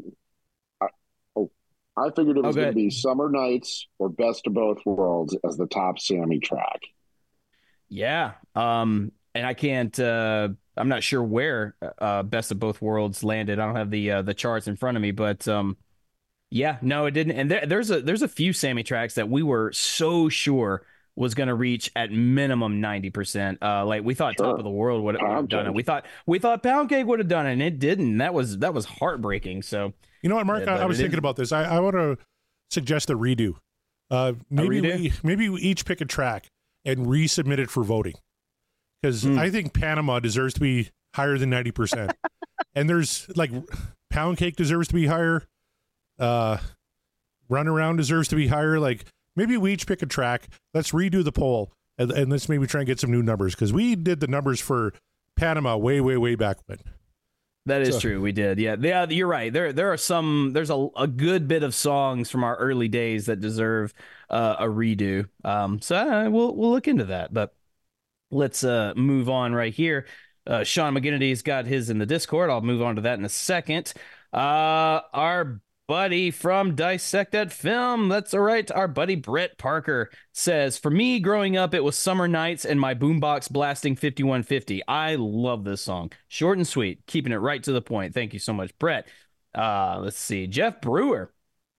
going to be Summer Nights or Best of Both Worlds as the top Sammy track. Yeah. And I can't I'm not sure where Best of Both Worlds landed. I don't have the charts in front of me, but yeah, no, it didn't. And there's a few Sammy tracks that we were so sure was going to reach at minimum 90%. We thought Top of the World would have done it. We thought Pound Cake would have done it, and it didn't. That was heartbreaking. So you know what, Mark? I was thinking about this. I want to suggest a redo. Maybe we each pick a track and resubmit it for voting, because I think Panama deserves to be higher than 90%. And there's Pound Cake deserves to be higher. Runaround deserves to be higher. Maybe we each pick a track. Let's redo the poll, and let's maybe try and get some new numbers, because we did the numbers for Panama way, way, way back when. That is true. We did. Yeah. You're right. There are some. There's a good bit of songs from our early days that deserve a redo. So we'll look into that. But let's move on right here. Sean McGinnity's got his in the Discord. I'll move on to that in a second. Our buddy from Dissect That Film, that's all right, our buddy Brett Parker says, for me growing up, it was Summer Nights and my boombox blasting 5150. I love this song. Short and sweet, keeping it right to the point. Thank you so much, Brett. Let's see, Jeff Brewer,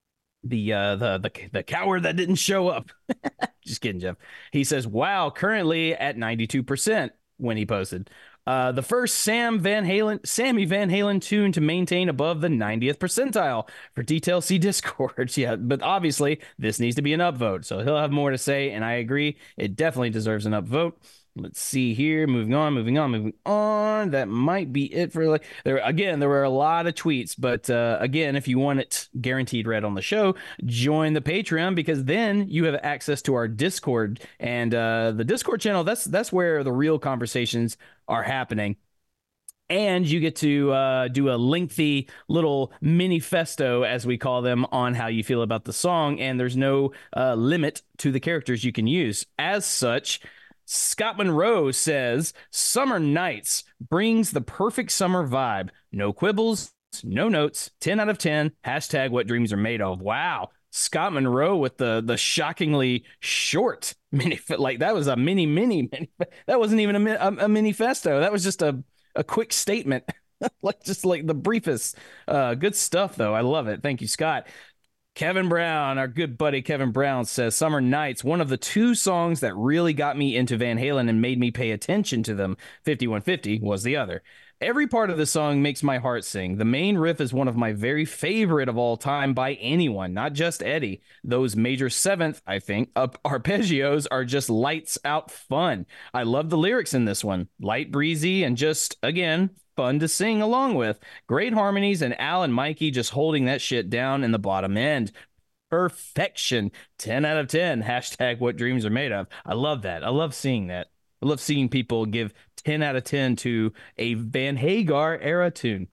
the coward that didn't show up. Just kidding, Jeff. He says, wow, currently at 92% when he posted. The first Sammy Van Halen tune to maintain above the 90th percentile. For details, see Discord. Yeah, but obviously this needs to be an upvote, so he'll have more to say, and I agree, it definitely deserves an upvote. Let's see here. Moving on. That might be it for there were a lot of tweets, but again, if you want it guaranteed read on the show, join the Patreon, because then you have access to our Discord, and the Discord channel, that's where the real conversations are happening. And you get to do a lengthy little manifesto, as we call them, on how you feel about the song, and there's no limit to the characters you can use. As such, Scott Monroe says, Summer Nights brings the perfect summer vibe. No quibbles, no notes, 10 out of 10, hashtag what dreams are made of. Wow. Scott Monroe with the shockingly short mini, like that was a mini. That wasn't even a manifesto. That was just a quick statement, like the briefest. Good stuff, though. I love it. Thank you, Scott. Kevin Brown, our good buddy Kevin Brown, says Summer Nights, one of the two songs that really got me into Van Halen and made me pay attention to them. 5150 was the other. Every part of the song makes my heart sing. The main riff is one of my very favorite of all time by anyone, not just Eddie. Those major seventh, I think, arpeggios are just lights out fun. I love the lyrics in this one. Light, breezy, and just, again, fun to sing along with. Great harmonies, and Al and Mikey just holding that shit down in the bottom end. Perfection. 10 out of 10. Hashtag what dreams are made of. I love that. I love seeing that. I love seeing people give 10 out of 10 to a Van Hagar era tune.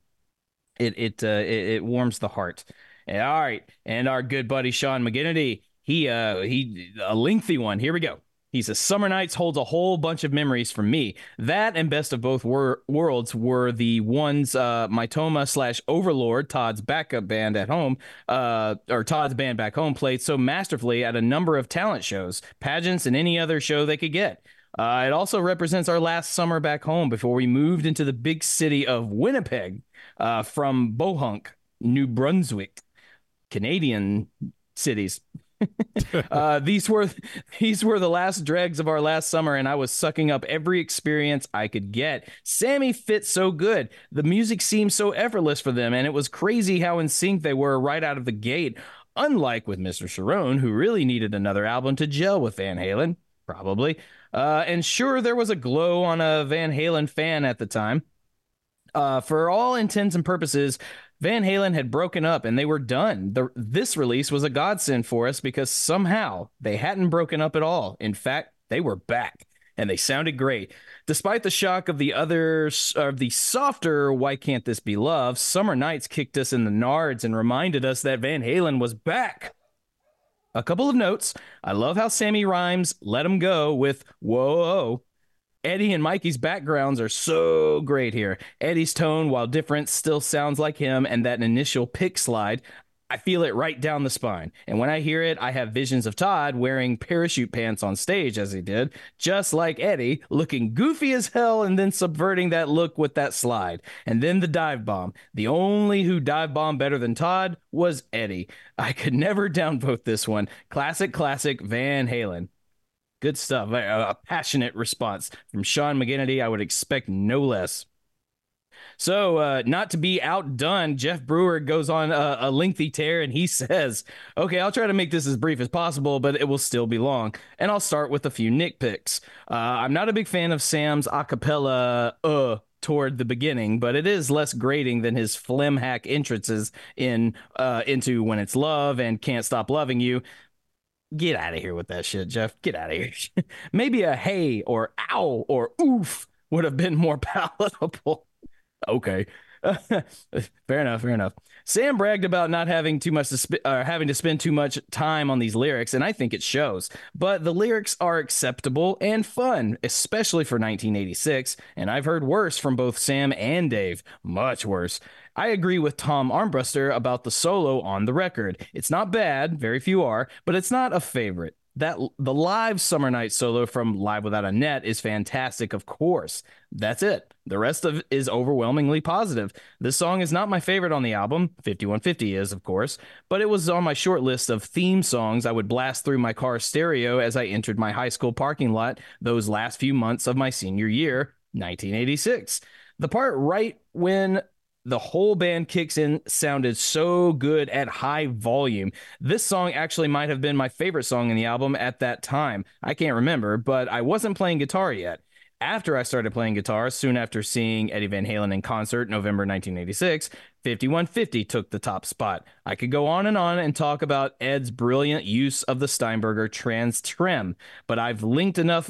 It warms the heart. All right. And our good buddy Sean McGinnity, he a lengthy one. Here we go. He says, Summer Nights holds a whole bunch of memories for me. That and Best of Both Worlds were the ones Mytoma / Overlord, Todd's backup band at home, or Todd's band back home, played so masterfully at a number of talent shows, pageants, and any other show they could get. It also represents our last summer back home before we moved into the big city of Winnipeg from Bohunk, New Brunswick, Canadian cities. These were the last dregs of our last summer, and I was sucking up every experience I could get. Sammy fit so good. The music seemed so effortless for them, and it was crazy how in sync they were right out of the gate. Unlike with Mr. Cerrone, who really needed another album to gel with Van Halen, probably. And sure, there was a glow on a Van Halen fan at the time. For all intents and purposes, Van Halen had broken up and they were done. This release was a godsend for us because somehow they hadn't broken up at all. In fact, they were back and they sounded great. Despite the shock of the softer Why Can't This Be Love, Summer Nights kicked us in the nards and reminded us that Van Halen was back. A couple of notes. I love how Sammy rhymes Let 'Em Go with whoa. Eddie and Mikey's backgrounds are so great here. Eddie's tone, while different, still sounds like him, and that initial pick slide, I feel it right down the spine. And when I hear it, I have visions of Todd wearing parachute pants on stage as he did, just like Eddie, looking goofy as hell and then subverting that look with that slide. And then the dive bomb. The only who dive bombed better than Todd was Eddie. I could never downvote this one. Classic Van Halen. Good stuff. A passionate response from Sean McGinnity. I would expect no less. So, not to be outdone, Jeff Brewer goes on a lengthy tear, and he says, okay, I'll try to make this as brief as possible, but it will still be long. And I'll start with a few nitpicks. I'm not a big fan of Sam's a cappella toward the beginning, but it is less grating than his phlegm hack entrances into When It's Love and Can't Stop Loving You. Get out of here with that shit, Jeff. Get out of here. Maybe a hey or ow or oof would have been more palatable. Okay. Fair enough. Sam bragged about not having having to spend too much time on these lyrics, and I think it shows. But the lyrics are acceptable and fun, especially for 1986, and I've heard worse from both Sam and Dave. Much worse. I agree with Tom Armbruster about the solo on the record. It's not bad, very few are, but it's not a favorite. The live Summer Night solo from Live Without a Net is fantastic, of course. That's it. The rest of it is overwhelmingly positive. This song is not my favorite on the album. 5150 is, of course, but it was on my short list of theme songs I would blast through my car stereo as I entered my high school parking lot those last few months of my senior year. 1986. The part right when the whole band kicks in sounded so good at high volume. This song actually might have been my favorite song in the album at that time. I can't remember, but I wasn't playing guitar yet. After I started playing guitar, soon after seeing Eddie Van Halen in concert, November 1986, 5150 took the top spot. I could go on and talk about Ed's brilliant use of the Steinberger Trans Trem, but I've linked enough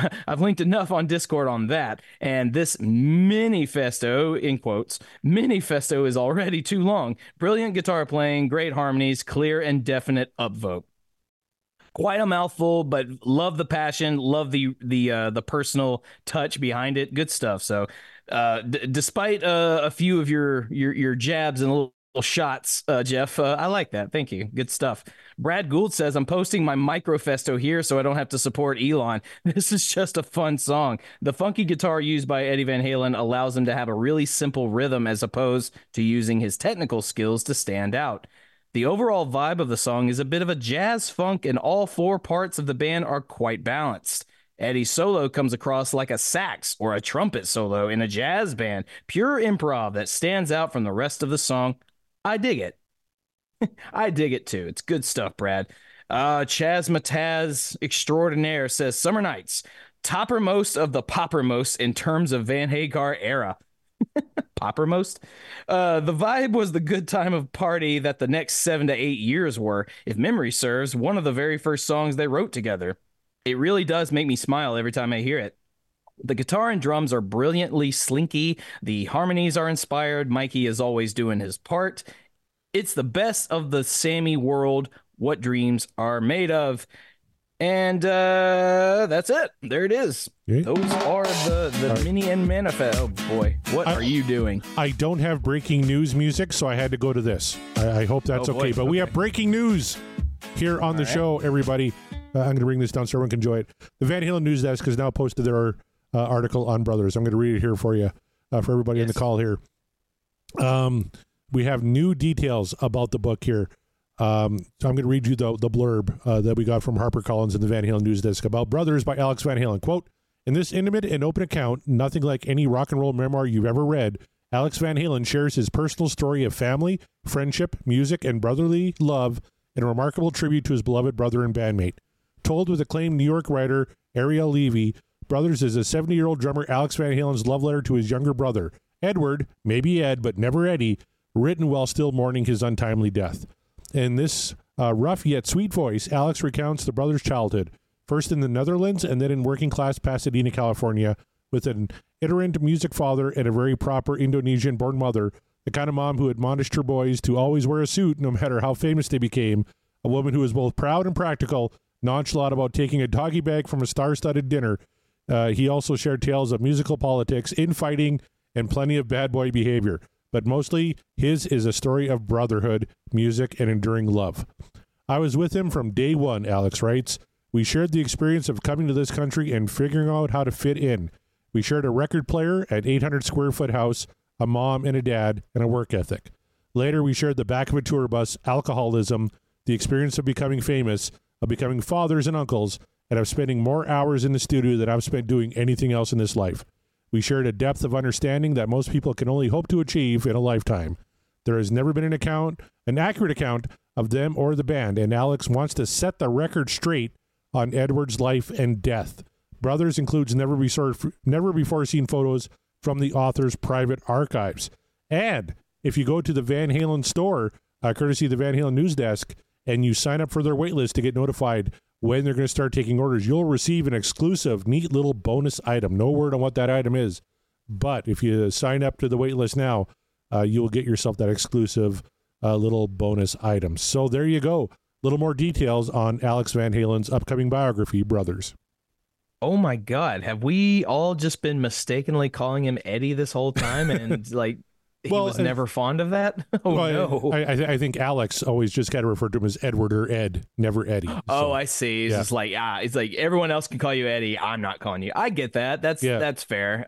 on Discord on that, and this manifesto, in quotes, manifesto is already too long. Brilliant guitar playing, great harmonies, clear and definite upvote. Quite a mouthful, but love the passion, love the personal touch behind it. Good stuff. So, despite a few of your jabs and little shots, Jeff, I like that. Thank you. Good stuff. Brad Gould says, I'm posting my microfesto here so I don't have to support Elon. This is just a fun song. The funky guitar used by Eddie Van Halen allows him to have a really simple rhythm as opposed to using his technical skills to stand out. The overall vibe of the song is a bit of a jazz funk, and all four parts of the band are quite balanced. Eddie's solo comes across like a sax or a trumpet solo in a jazz band, pure improv that stands out from the rest of the song. I dig it. I dig it too. It's good stuff, Brad. Chaz Mataz Extraordinaire says, Summer Nights, toppermost of the poppermost in terms of Van Hagar era. Poppermost. The vibe was the good time of party that the next 7 to 8 years were, if memory serves, one of the very first songs they wrote together. It really does make me smile every time I hear it. The guitar and drums are brilliantly slinky. The harmonies are inspired. Mikey is always doing his part. It's the best of the Sammy world, what dreams are made of. And that's it. There it is. Okay. Those are the mini and manifest. Oh, boy. What are you doing? I don't have breaking news music, so I had to go to this. I hope that's okay. But we have breaking news here on the show, everybody. I'm going to bring this down so everyone can enjoy it. The Van Halen News Desk has now posted their article on Brothers. I'm going to read it here for you, for everybody on the call here. We have new details about the book here. So I'm going to read you the blurb that we got from HarperCollins and the Van Halen News Desk about Brothers by Alex Van Halen. Quote, in this intimate and open account, nothing like any rock and roll memoir you've ever read, Alex Van Halen shares his personal story of family, friendship, music, and brotherly love in a remarkable tribute to his beloved brother and bandmate. Told with acclaimed New York writer Ariel Levy, Brothers is a 70-year-old drummer Alex Van Halen's love letter to his younger brother, Edward, maybe Ed, but never Eddie, written while still mourning his untimely death. In this rough yet sweet voice, Alex recounts the brothers' childhood, first in the Netherlands and then in working-class Pasadena, California, with an itinerant music father and a very proper Indonesian-born mother, the kind of mom who admonished her boys to always wear a suit no matter how famous they became, a woman who was both proud and practical, nonchalant about taking a doggy bag from a star-studded dinner. He also shared tales of musical politics, infighting, and plenty of bad boy behavior. But mostly, his is a story of brotherhood, music, and enduring love. I was with him from day one, Alex writes. We shared the experience of coming to this country and figuring out how to fit in. We shared a record player, an 800-square-foot house, a mom and a dad, and a work ethic. Later, we shared the back of a tour bus, alcoholism, the experience of becoming famous, of becoming fathers and uncles, and of spending more hours in the studio than I've spent doing anything else in this life. We shared a depth of understanding that most people can only hope to achieve in a lifetime. There has never been an accurate account of them or the band, and Alex wants to set the record straight on Edward's life and death. Brothers includes never before seen photos from the author's private archives. And if you go to the Van Halen store, courtesy of the Van Halen News Desk, and you sign up for their waitlist to get notified when they're going to start taking orders, you'll receive an exclusive, neat little bonus item. No word on what that item is. But if you sign up to the waitlist now, you'll get yourself that exclusive little bonus item. So there you go. A little more details on Alex Van Halen's upcoming biography, Brothers. Oh my God. Have we all just been mistakenly calling him Eddie this whole time? And he was never fond of that? No. I think Alex always just got to refer to him as Edward or Ed, never Eddie. So, oh, I see. It's just like, it's like everyone else can call you Eddie. I'm not calling you. I get that. That's fair.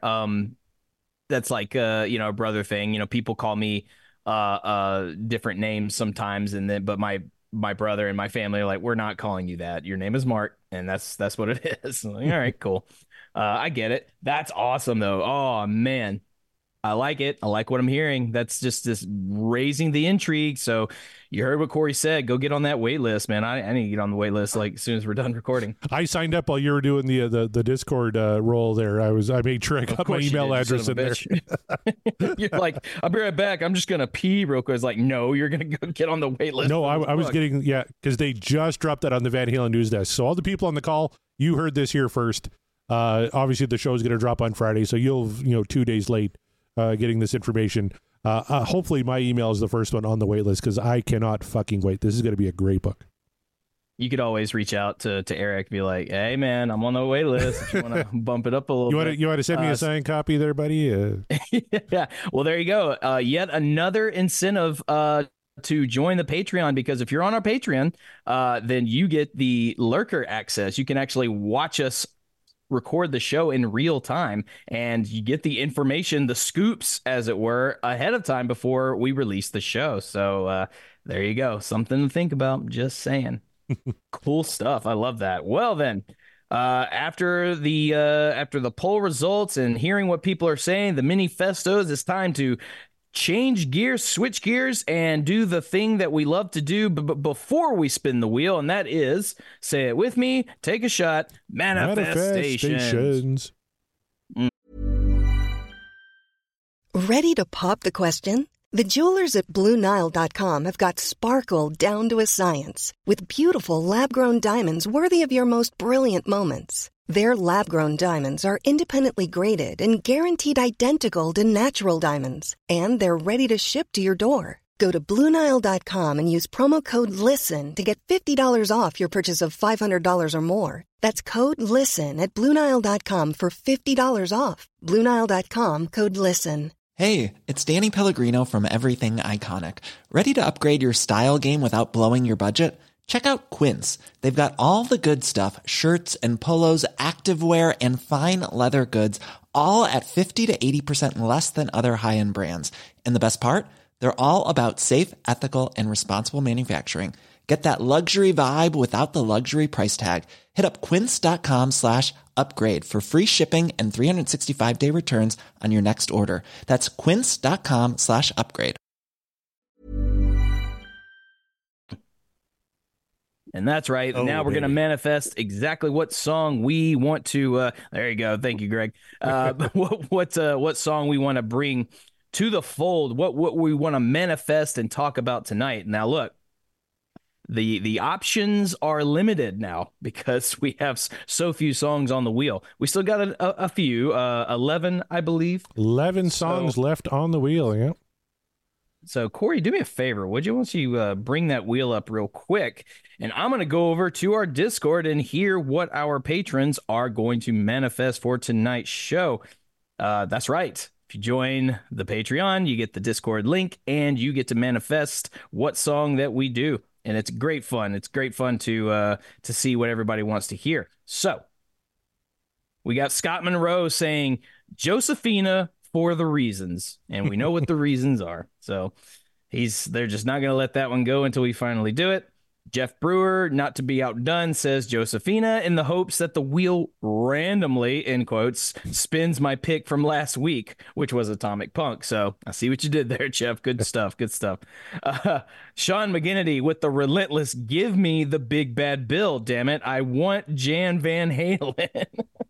That's like, a brother thing. People call me different names sometimes. But my brother and my family are like, we're not calling you that. Your name is Mark. And that's what it is. Like, all right, cool. I get it. That's awesome, though. Oh, man. I like it. I like what I'm hearing. That's just this raising the intrigue. So you heard what Corey said. Go get on that wait list, man. I need to get on the wait list like as soon as we're done recording. I signed up while you were doing the Discord role there. I made sure I got my email address in there. You're like, I'll be right back. I'm just gonna pee real quick. It's like, no, you're gonna go get on the wait list. No, I was getting because they just dropped that on the Van Halen news desk. So all the people on the call, you heard this here first. Obviously the show is gonna drop on Friday, so you'll 2 days late. Getting this information. Hopefully my email is the first one on the wait list because I cannot fucking wait. This is going to be a great book. You could always reach out to Eric, be like, hey, man, I'm on the wait list. If you want to bump it up a little bit. You want to send me a signed copy there, buddy? Yeah. Well, there you go. Yet another incentive to join the Patreon, because if you're on our Patreon, then you get the lurker access. You can actually watch us record the show in real time, and you get the information, the scoops as it were, ahead of time before we release the show. So there you go, something to think about. Just saying. Cool stuff. I love that. Well then, after the poll results and hearing what people are saying, the mini festos, it's time to change gears, switch gears, and do the thing that we love to do before we spin the wheel, and that is, say it with me, take a shot, manifestations. Ready to pop the question? The jewelers at BlueNile.com have got sparkle down to a science with beautiful lab-grown diamonds worthy of your most brilliant moments. Their lab-grown diamonds are independently graded and guaranteed identical to natural diamonds, and they're ready to ship to your door. Go to BlueNile.com and use promo code LISTEN to get $50 off your purchase of $500 or more. That's code LISTEN at BlueNile.com for $50 off. BlueNile.com, code LISTEN. Hey, it's Danny Pellegrino from Everything Iconic. Ready to upgrade your style game without blowing your budget? Check out Quince. They've got all the good stuff, shirts and polos, activewear, and fine leather goods, all at 50 to 80% less than other high-end brands. And the best part? They're all about safe, ethical, and responsible manufacturing. Get that luxury vibe without the luxury price tag. Hit up quince.com/upgrade for free shipping and 365-day returns on your next order. That's quince.com/upgrade. And that's right. Now we're going to manifest exactly what song we want to. There you go. Thank you, Greg. What song we want to bring to the fold? What we want to manifest and talk about tonight? Now, look, the options are limited now because we have so few songs on the wheel. We still got a few, 11, I believe. 11 songs left on the wheel. Yeah. So, Corey, do me a favor, would you? Once you bring that wheel up real quick, and I'm going to go over to our Discord and hear what our patrons are going to manifest for tonight's show. That's right. If you join the Patreon, you get the Discord link, and you get to manifest what song that we do. And it's great fun. It's great fun to see what everybody wants to hear. So, we got Scott Monroe saying, Josephina for the reasons, and we know what the reasons are. So they're just not going to let that one go until we finally do it. Jeff Brewer, not to be outdone, says Josephina in the hopes that the wheel randomly, in quotes, spins my pick from last week, which was Atomic Punk. So I see what you did there, Jeff. Good stuff. Good stuff. Sean McGinnity with the relentless, give me the big bad bill, damn it. I want Jan Van Halen.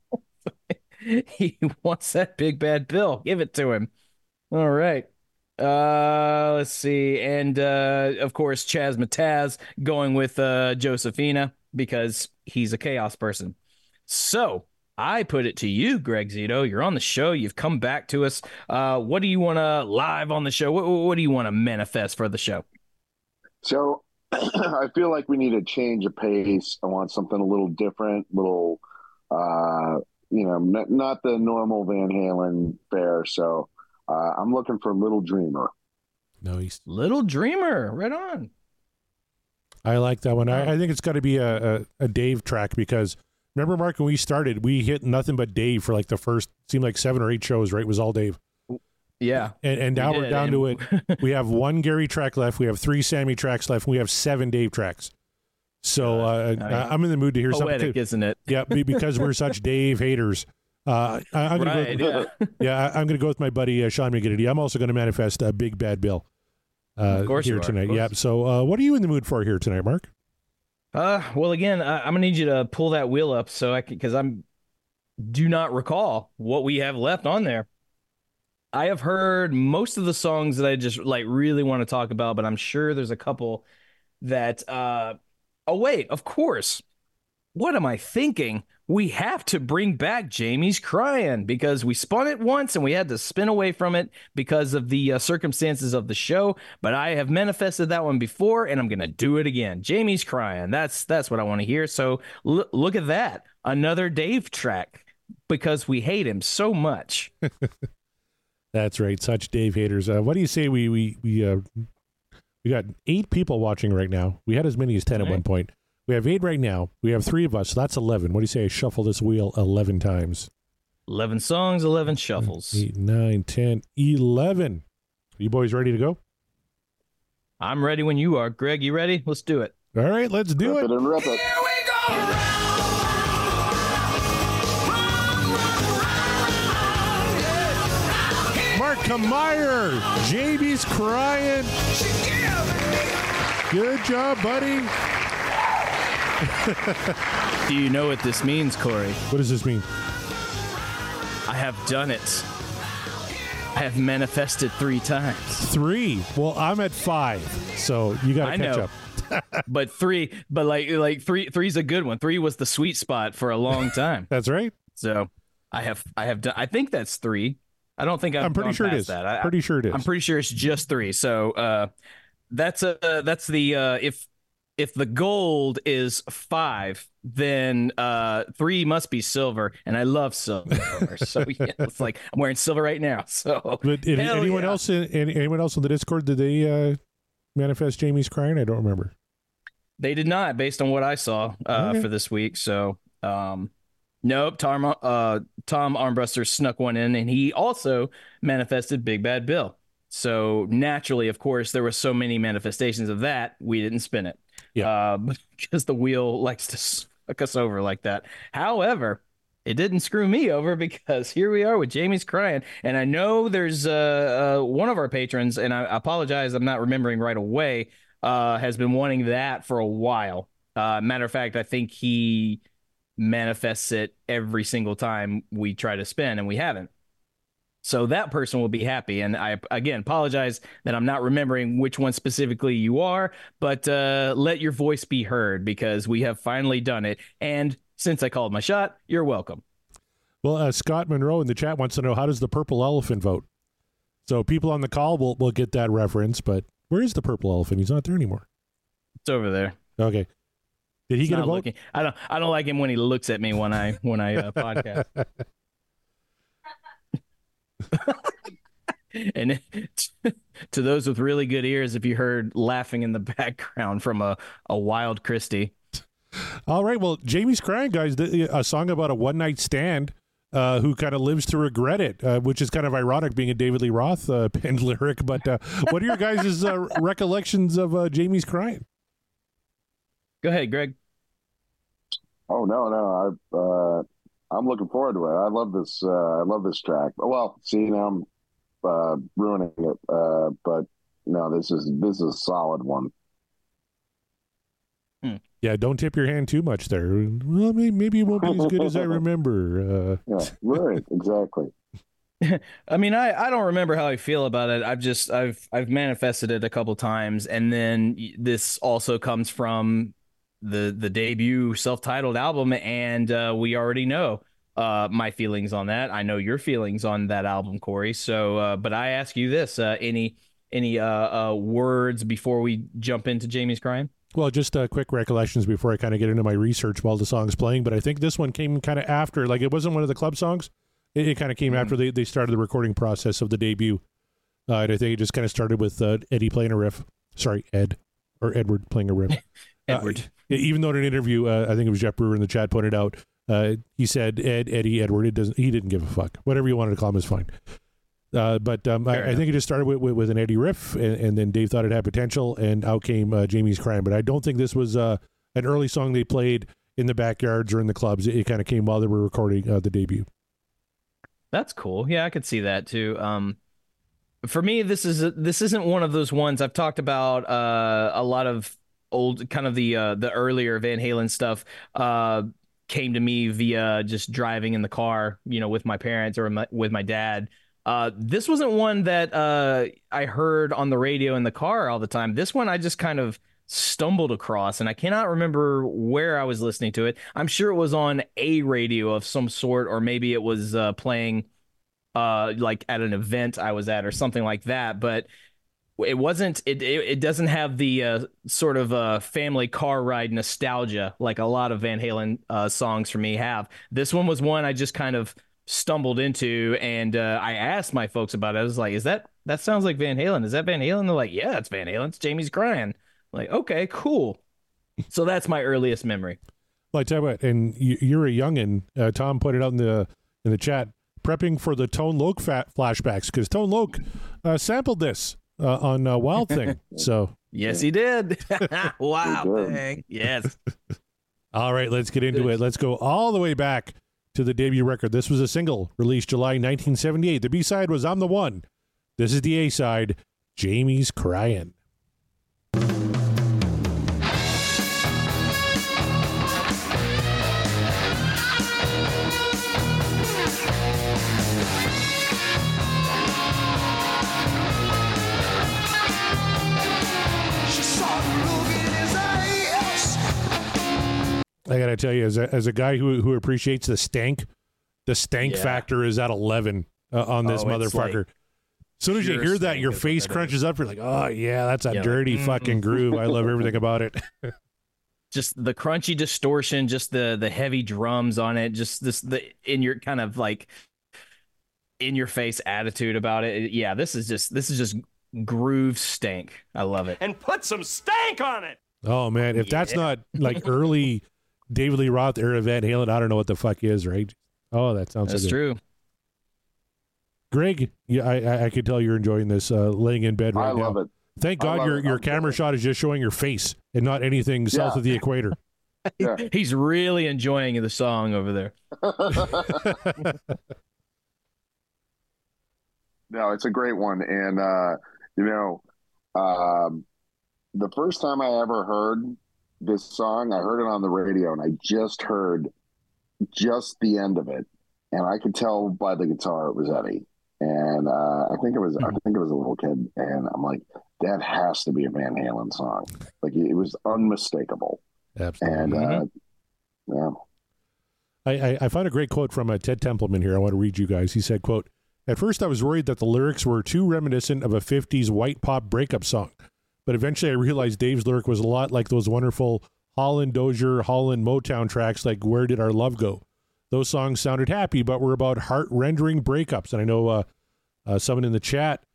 He wants that big bad bill. Give it to him. All right. Let's see. And of course, Chaz Mataz going with Josephina because he's a chaos person. So I put it to you, Greg Zito. You're on the show. You've come back to us. What do you want to live on the show? What do you want to manifest for the show? So I feel like we need a change of pace. I want something a little different, not the normal Van Halen fare. So I'm looking for Little Dreamer. Nice. Little Dreamer. Right on. I like that one. I think it's got to be a Dave track because remember, Mark, when we started, we hit nothing but Dave for like the first, seemed like 7 or 8 shows, right? It was all Dave. Yeah. And now we're down to it. We have 1 Gary track left. We have 3 Sammy tracks left. And we have 7 Dave tracks. So I'm in the mood to hear poetic, something. Isn't it? Yeah, because we're such Dave haters. I'm gonna go, I'm going to go with my buddy Sean McGinnity. I'm also going to manifest a Big Bad Bill here tonight. Yeah. So, what are you in the mood for here tonight, Mark? Well, again, I'm gonna need you to pull that wheel up so I can, because do not recall what we have left on there. I have heard most of the songs that I just like really want to talk about, but I'm sure there's a couple that. Oh wait, of course. What am I thinking? We have to bring back Jamie's Crying, because we spun it once and we had to spin away from it because of the circumstances of the show. But I have manifested that one before, and I'm going to do it again. Jamie's Crying. That's what I want to hear. So look at that. Another Dave track, because we hate him so much. That's right. Such Dave haters. What do you say we got 8 people watching right now. We had as many as 10 at one point. We have 8 right now. We have 3 of us, so that's 11. What do you say I shuffle this wheel 11 times? 11 songs, 11 shuffles. 8, 9, 10, 11. Are you boys ready to go? I'm ready when you are. Greg, you ready? Let's do it. All right, let's do it. And rip it. Here we go. Mark Meyer, Jamie's Crying. Good job, buddy. Do you know what this means, Corey? What does this mean? I have done it. I have manifested 3 times. 3? Well, I'm at 5, so you got to catch up. But 3, but like 3's a good one. 3 was the sweet spot for a long time. That's right. So I have done. I think that's 3. I don't think I'm pretty sure it is. That. Pretty sure it is. I'm pretty sure it's just 3. So that's the if the gold is 5, then 3 must be silver, and I love silver. So yeah, it's like I'm wearing silver right now. So, but anyone else in the Discord, did they manifest Jamie's Crying? I don't remember. They did not, based on what I saw for this week. So, nope. Tom Armbruster snuck one in, and he also manifested Big Bad Bill. So naturally, of course, there were so many manifestations of that, we didn't spin it. Yeah, because the wheel likes to suck us over like that. However, it didn't screw me over, because here we are with Jamie's Crying. And I know there's one of our patrons, and I apologize, I'm not remembering right away, has been wanting that for a while. Matter of fact, I think he manifests it every single time we try to spin, and we haven't. So that person will be happy. And I, again, apologize that I'm not remembering which one specifically you are, but let your voice be heard, because we have finally done it. And since I called my shot, you're welcome. Well, Scott Monroe in the chat wants to know, how does the purple elephant vote? So people on the call will get that reference, but where is the purple elephant? He's not there anymore. It's over there. Okay. Did he get a vote? Looking. I don't like him when he looks at me when I podcast. And to those with really good ears, if you heard laughing in the background from a wild Christie. All right. Well, Jamie's Crying, guys, a song about a one-night stand who kind of lives to regret it, which is kind of ironic being a David Lee Roth penned lyric. But what are your guys' recollections of Jamie's Crying? Go ahead, Greg. Oh, no. I'm looking forward to it. I love this. I love this track. Well, see, now I'm ruining it. But no, this is a solid one. Yeah, don't tip your hand too much there. Well, maybe it won't be as good as I remember. Yeah, right, exactly. I mean, I don't remember how I feel about it. I've manifested it a couple times, and then this also comes from the debut self-titled album, and we already know my feelings on that. I know your feelings on that album, Corey. So, but I ask you this: any words before we jump into Jamie's Crying? Well, just quick recollections before I kind of get into my research while the song's playing. But I think this one came kind of after. Like, it wasn't one of the club songs. It kind of came after they started the recording process of the debut. And I think it just kind of started with Eddie playing a riff. Sorry, Edward playing a riff. Edward. Even though in an interview, I think it was Jeff Brewer in the chat pointed out, he said Eddie, Edward. He didn't give a fuck. Whatever you wanted to call him is fine. But I think it just started with an Eddie riff, and then Dave thought it had potential, and out came Jamie's Crying. But I don't think this was an early song they played in the backyards or in the clubs. It kind of came while they were recording the debut. That's cool. Yeah, I could see that too. For me, this isn't one of those ones. I've talked about a lot of old, kind of the earlier Van Halen stuff came to me via just driving in the car, with my parents or with my dad. This wasn't one that I heard on the radio in the car all the time. This one I just kind of stumbled across, and I cannot remember where I was listening to it. I'm sure it was on a radio of some sort, or maybe it was playing like at an event I was at or something like that. But it wasn't. It doesn't have the sort of family car ride nostalgia like a lot of Van Halen songs for me have. This one was one I just kind of stumbled into, and I asked my folks about it. I was like, "Is that sounds like Van Halen? Is that Van Halen?" They're like, "Yeah, it's Van Halen. It's Jamie's Crying." I'm like, okay, cool. So that's my earliest memory. Well, I tell you what, and you're a youngin'. Tom put it out in the chat, prepping for the Tone Loc flashbacks, because Tone Loc sampled this on Wild Thing. So yes, he did. Wild Thing. Yes. All right, let's get into it. Let's go all the way back to the debut record. This was a single released July 1978. The B-side was I'm the One. This is the A-side, Jamie's Crying. I gotta tell you, as a guy who appreciates the stank factor is at 11 on this motherfucker. Like, as soon as you hear that, your face crunches up. You're like, oh yeah, that's a dirty fucking groove. I love everything about it. Just the crunchy distortion, just the heavy drums on it, just in your kind of like in your face attitude about it. Yeah, this is just groove stank. I love it. And put some stank on it. Oh man, if that's not like early David Lee Roth era Van Halen, I don't know what the fuck is, right? Oh, that sounds that's so good. True. Greg, yeah, I could tell you're enjoying this, laying in bed right now. I love it. Thank God your camera shot is just showing your face and not anything south of the equator. Yeah. He's really enjoying the song over there. No, it's a great one. And, the first time I ever heard this song, I heard it on the radio, and I just heard just the end of it. And I could tell by the guitar it was Eddie. And I think it was a little kid. And I'm like, that has to be a Van Halen song. Like, it was unmistakable. Absolutely. And, yeah. I found a great quote from Ted Templeman here. I want to read you guys. He said, quote, "At first I was worried that the lyrics were too reminiscent of a 50s white pop breakup song. But eventually I realized Dave's lyric was a lot like those wonderful Holland Dozier, Holland Motown tracks like Where Did Our Love Go? Those songs sounded happy, but were about heart-rendering breakups." And I know someone in the chat,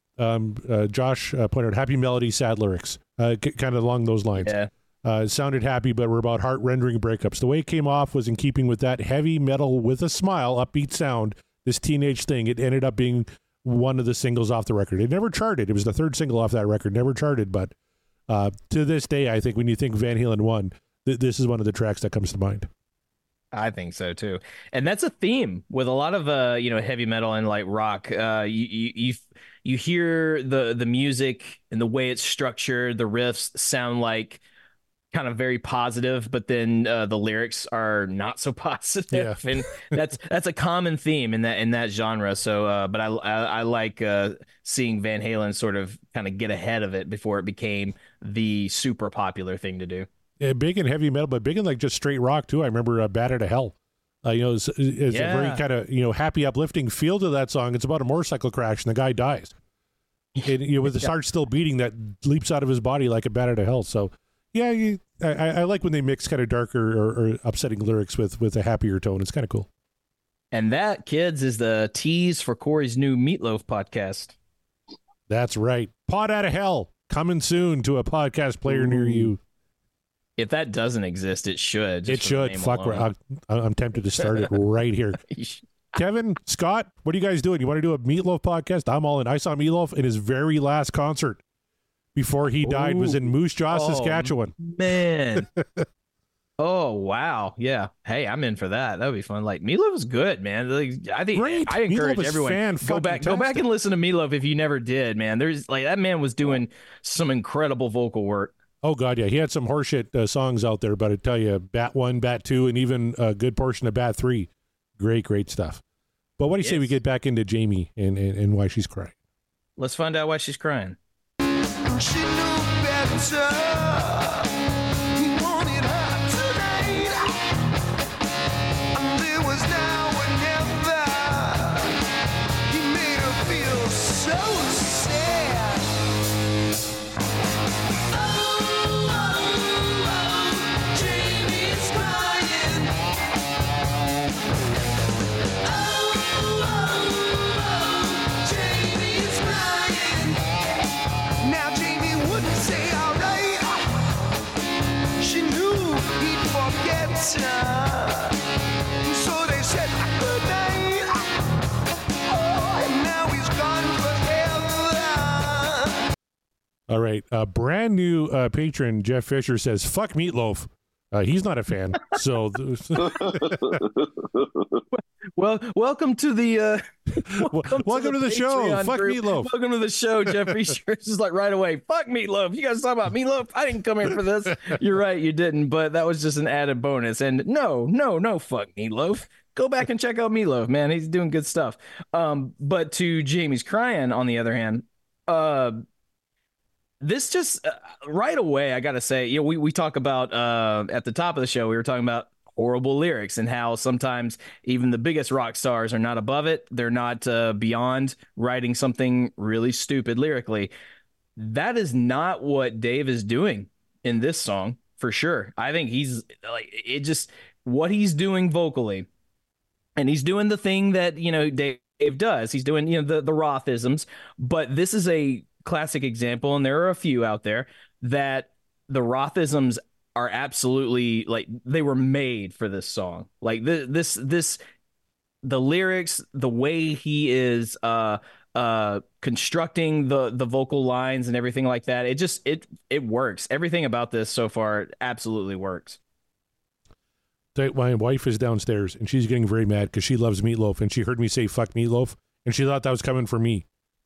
Josh, pointed out happy melody, sad lyrics, kind of along those lines. Yeah. It sounded happy, but were about heart-rendering breakups. The way it came off was in keeping with that heavy metal with a smile, upbeat sound, this teenage thing. It ended up being one of the singles off the record. It never charted. It was the third single off that record, never charted. But to this day, I think when you think Van Halen 1, this is one of the tracks that comes to mind. I think so too, and that's a theme with a lot of heavy metal and like rock. You hear the music and the way it's structured. The riffs sound like kind of very positive, but then the lyrics are not so positive, and that's a common theme in that genre. So, but I like seeing Van Halen sort of kind of get ahead of it before it became the super popular thing to do. Yeah, big in heavy metal, but big in like just straight rock too. I remember "Bad to Hell." It's a very kind of happy, uplifting feel to that song. It's about a motorcycle crash and the guy dies, and with the heart still beating that leaps out of his body like a "Bad to Hell." So. Yeah, I like when they mix kind of darker or upsetting lyrics with a happier tone. It's kind of cool. And that, kids, is the tease for Corey's new Meatloaf podcast. That's right. Pod Out of Hell, coming soon to a podcast player near you. If that doesn't exist, it should. It should. Fuck, I'm tempted to start it right here. Kevin, Scott, what are you guys doing? You want to do a Meatloaf podcast? I'm all in. I saw Meatloaf in his very last concert. Before he died was in Moose Jaw, Saskatchewan. Man. Oh wow, yeah. Hey, I'm in for that. That would be fun. Like Meatloaf is good, man. Like, I think Great. I encourage Meatloaf is everyone go back and listen to Meatloaf if you never did, man. There's like that man was doing some incredible vocal work. Oh God, yeah, he had some horseshit songs out there, but I tell you, Bat 1, Bat 2, and even a good portion of Bat 3, great stuff. But what do you say we get back into Jamie and why she's crying? Let's find out why she's crying. She knew better. He wanted her tonight. And there was now and never. He made her feel so sad. Oh, Jamie's crying. Oh, Jamie's crying. Now Jamie wouldn't say all right. She knew he'd forget her. So they said good night. Oh, and now he's gone forever. All right, brand new patron Jeff Fisher says, "Fuck Meatloaf." He's not a fan, so. Well, welcome to the welcome to the show. Patreon Fuck group. Meatloaf. Welcome to the show, Jeff Fisher. This is like right away. Fuck Meatloaf. You guys talk about Meatloaf? I didn't come here for this. You're right, you didn't, but that was just an added bonus. And no, fuck Meatloaf. Go back and check out Meatloaf, man. He's doing good stuff. But to Jamie's crying, on the other hand, this just right away, I gotta say, you know, we talk about at the top of the show, we were talking about horrible lyrics and how sometimes even the biggest rock stars are not above it. They're not beyond writing something really stupid lyrically. That is not what Dave is doing in this song, for sure. I think he's like, it just what he's doing vocally, and he's doing the thing that, you know, Dave does. He's doing, you know, the Rothisms, but this is a classic example, and there are a few out there that the Rothisms are absolutely like they were made for this song. Like this the lyrics, the way he is constructing the vocal lines and everything like that, it works. Everything about this so far absolutely works. My wife is downstairs and she's getting very mad because she loves Meatloaf and she heard me say "fuck Meatloaf" and she thought that was coming for me.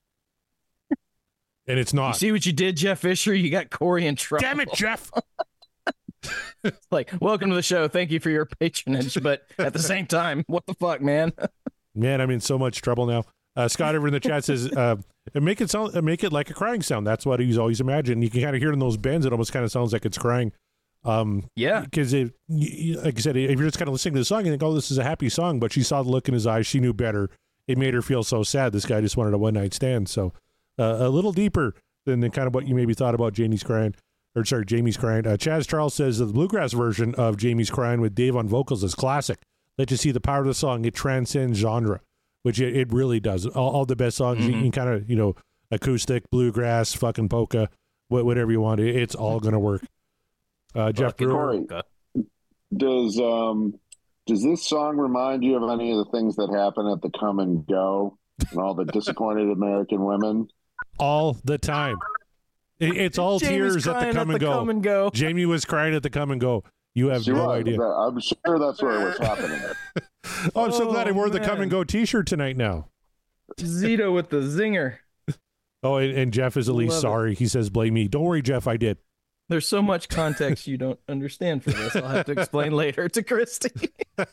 And it's not. You see what you did, Jeff Fisher? You got Corey in trouble. Damn it, Jeff. Like, welcome to the show. Thank you for your patronage. But at the same time, what the fuck, man? Man, I'm in so much trouble now. Scott over in the chat says, make it like a crying sound. That's what he's always imagined. You can kind of hear it in those bends. It almost kind of sounds like it's crying. Yeah. Because, like I said, if you're just kind of listening to the song, you think, oh, this is a happy song. But she saw the look in his eyes. She knew better. It made her feel so sad. This guy just wanted a one-night stand. So a little deeper than kind of what you maybe thought about Jamie's crying. Chaz Charles says the bluegrass version of Jamie's Crying with Dave on vocals is classic. Let you see the power of the song. It transcends genre, which it really does. All the best songs, you can kind of, you know, acoustic, bluegrass, fucking polka, whatever you want. It's all going to work. Jeff Brewer. Does this song remind you of any of the things that happen at the Come and Go and all the disappointed American women? All the time. It's all tears at the Come and Go. Jamie was crying at the Come and Go. You have no idea. I'm sure that's where it was happening. I'm so glad I wore the Come and Go t-shirt tonight now. Zito with the zinger. Oh, and Jeff is at least sorry. He says, blame me. Don't worry, Jeff, I did. There's so much context you don't understand for this. I'll have to explain later to Christy.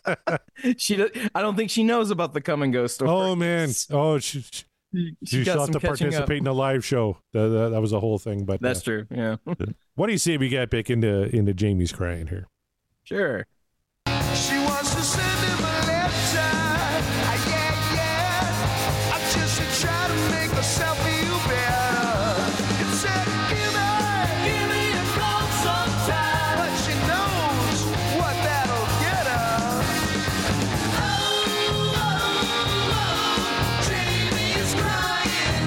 I don't think she knows about the Come and Go story. Oh, man. Oh, she still have to participate in a live show. That was a whole thing. But that's true. Yeah. What do you say we get back into Jamie's Crying here? Sure. She wants to send him a letter. Yeah. I just try to make herself feel better. It said, give me a call sometime. But she knows what that'll get her. Oh, Jamie's crying.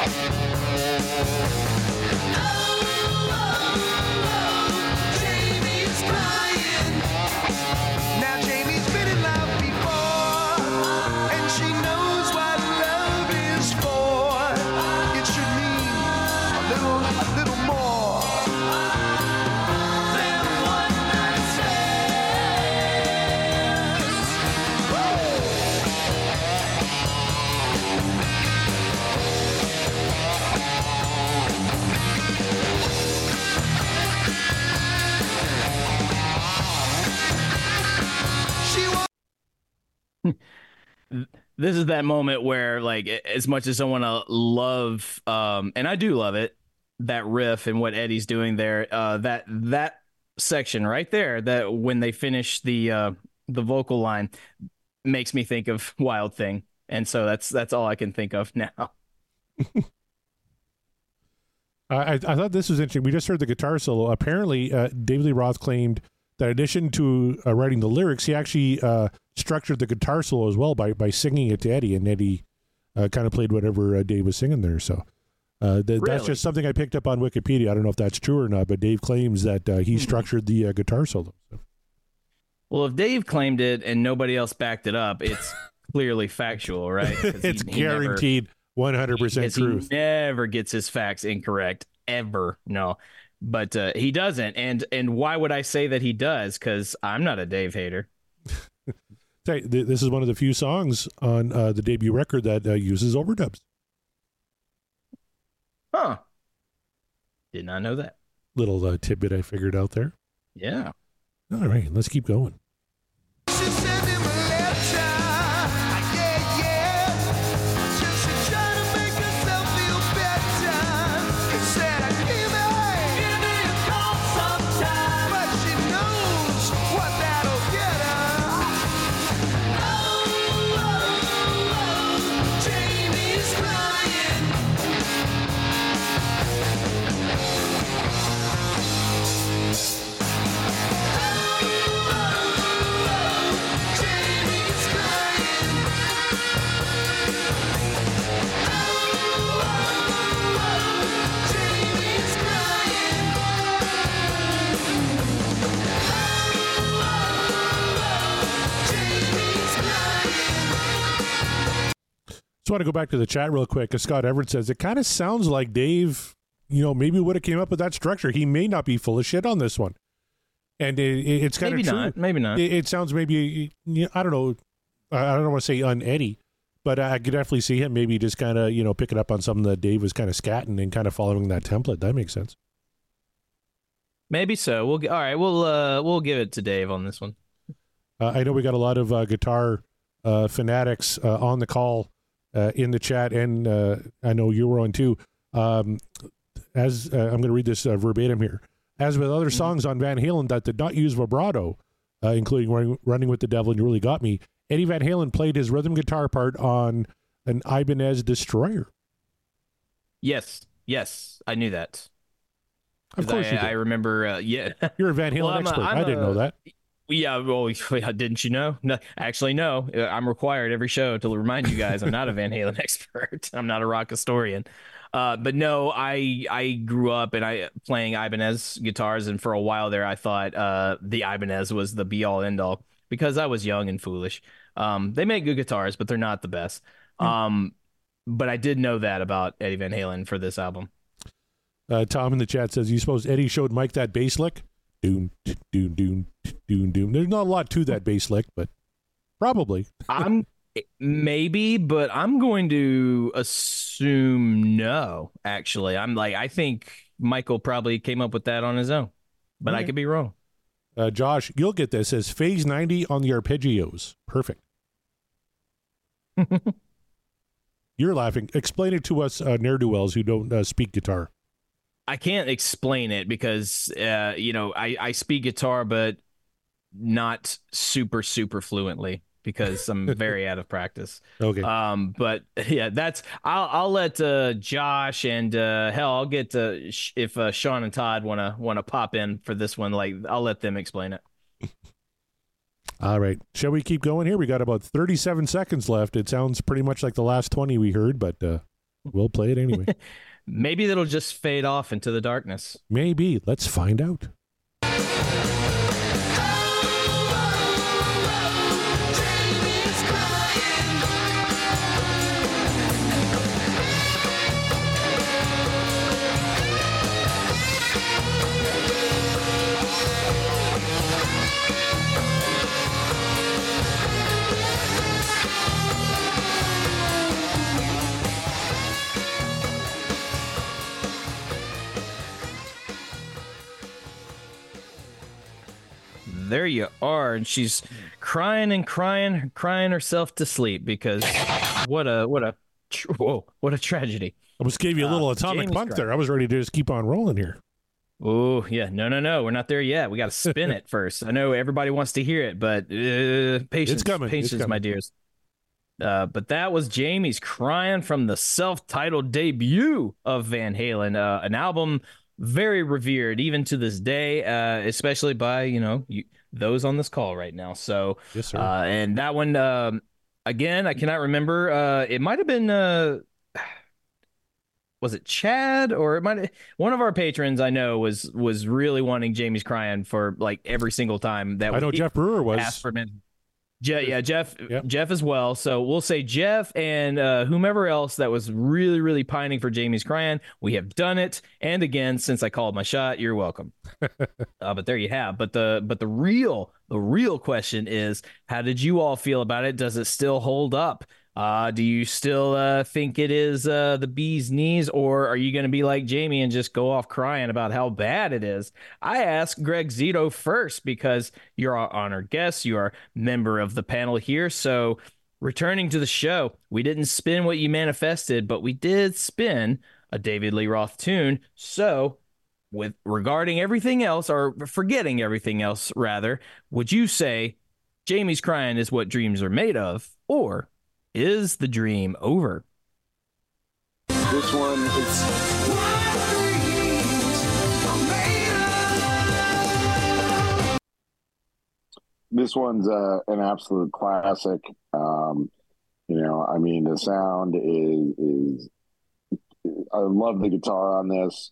Jamie's crying. Now Jamie's been in love before, and she knows what love is for. It should mean This is that moment where, like, as much as I want to love, and I do love it, that riff and what Eddie's doing there, that section right there, that when they finish the vocal line, makes me think of Wild Thing, and so that's all I can think of now. I thought this was interesting. We just heard the guitar solo. Apparently, David Lee Roth claimed that in addition to writing the lyrics, he actually structured the guitar solo as well by singing it to Eddie, and Eddie kind of played whatever Dave was singing there. So Really? that's just something I picked up on Wikipedia. I don't know if that's true or not, but Dave claims that he structured the guitar solo. So. Well, if Dave claimed it and nobody else backed it up, it's clearly factual, right? It's guaranteed 100% truth. He never gets his facts incorrect, ever. No. But he doesn't. And why would I say that he does? Because I'm not a Dave hater. This is one of the few songs on the debut record that uses overdubs. Huh. Did not know that. Little tidbit I figured out there. Yeah. All right, let's keep going. Just want to go back to the chat real quick. As Scott Everett says, it kind of sounds like Dave, maybe would have came up with that structure. He may not be full of shit on this one. And it's kind of true. Maybe not. It sounds maybe, I don't know. I don't want to say un-Eddie, but I could definitely see him maybe just kind of, picking up on something that Dave was kind of scatting and kind of following that template. That makes sense. Maybe so. We'll give it to Dave on this one. I know we got a lot of guitar fanatics on the call. In the chat, and I know you were on too. I'm going to read this verbatim here. As with other songs on Van Halen that did not use vibrato, including Running with the Devil and You Really Got Me, Eddie Van Halen played his rhythm guitar part on an Ibanez Destroyer. Yes, I knew that. Of course you did. I remember, yeah. You're a Van Halen expert. I didn't know that. Yeah, well, didn't you know? No, actually, no. I'm required every show to remind you guys I'm not a Van Halen expert. I'm not a rock historian. But no, I grew up playing Ibanez guitars, and for a while there, I thought the Ibanez was the be-all, end-all because I was young and foolish. They make good guitars, but they're not the best. But I did know that about Eddie Van Halen for this album. Tom in the chat says, you suppose Eddie showed Mike that bass lick? Doom, doom, doom, doom, doom. There's not a lot to that bass lick, but probably. Maybe, but I'm going to assume no, actually. I think Michael probably came up with that on his own, but I could be wrong. Josh, you'll get this, says phase 90 on the arpeggios. Perfect. You're laughing. Explain it to us ne'er-do-wells who don't speak guitar. I can't explain it because, I speak guitar, but not super, super fluently because I'm very out of practice. Okay. But yeah, I'll let Josh and hell, I'll get if Sean and Todd want to pop in for this one, I'll let them explain it. All right. Shall we keep going here? We got about 37 seconds left. It sounds pretty much like the last 20 we heard, but we'll play it anyway. Maybe that'll just fade off into the darkness. Maybe. Let's find out. there you are. And she's crying herself to sleep because what a tragedy. I almost gave you a little atomic monk there. I was ready to just keep on rolling here. Oh, yeah. No. We're not there yet. We got to spin it first. I know everybody wants to hear it, but patience. It's coming. Patience, my dears. But that was Jamie's Crying from the self-titled debut of Van Halen, an album very revered even to this day, especially by, those on this call right now. So, yes, sir. And that one, again, I cannot remember. It might have been... was it Chad or one of our patrons I know was really wanting Jamie's Crying for like every single time that I know Jeff Brewer was asked for him. Jeff as well. So we'll say Jeff and whomever else that was really, really pining for Jamie's Crying. We have done it. And again, since I called my shot, you're welcome. But there you have. But the real question is, how did you all feel about it? Does it still hold up? Do you still think it is the bee's knees, or are you going to be like Jamie and just go off crying about how bad it is? I asked Greg Zito first because you're our honored guest. You are member of the panel here. So returning to the show, we didn't spin what you manifested, but we did spin a David Lee Roth tune. So regarding everything else, or forgetting everything else, rather, would you say Jamie's Crying is what dreams are made of, or is the dream over? This one is... This one's an absolute classic. The sound is I love the guitar on this.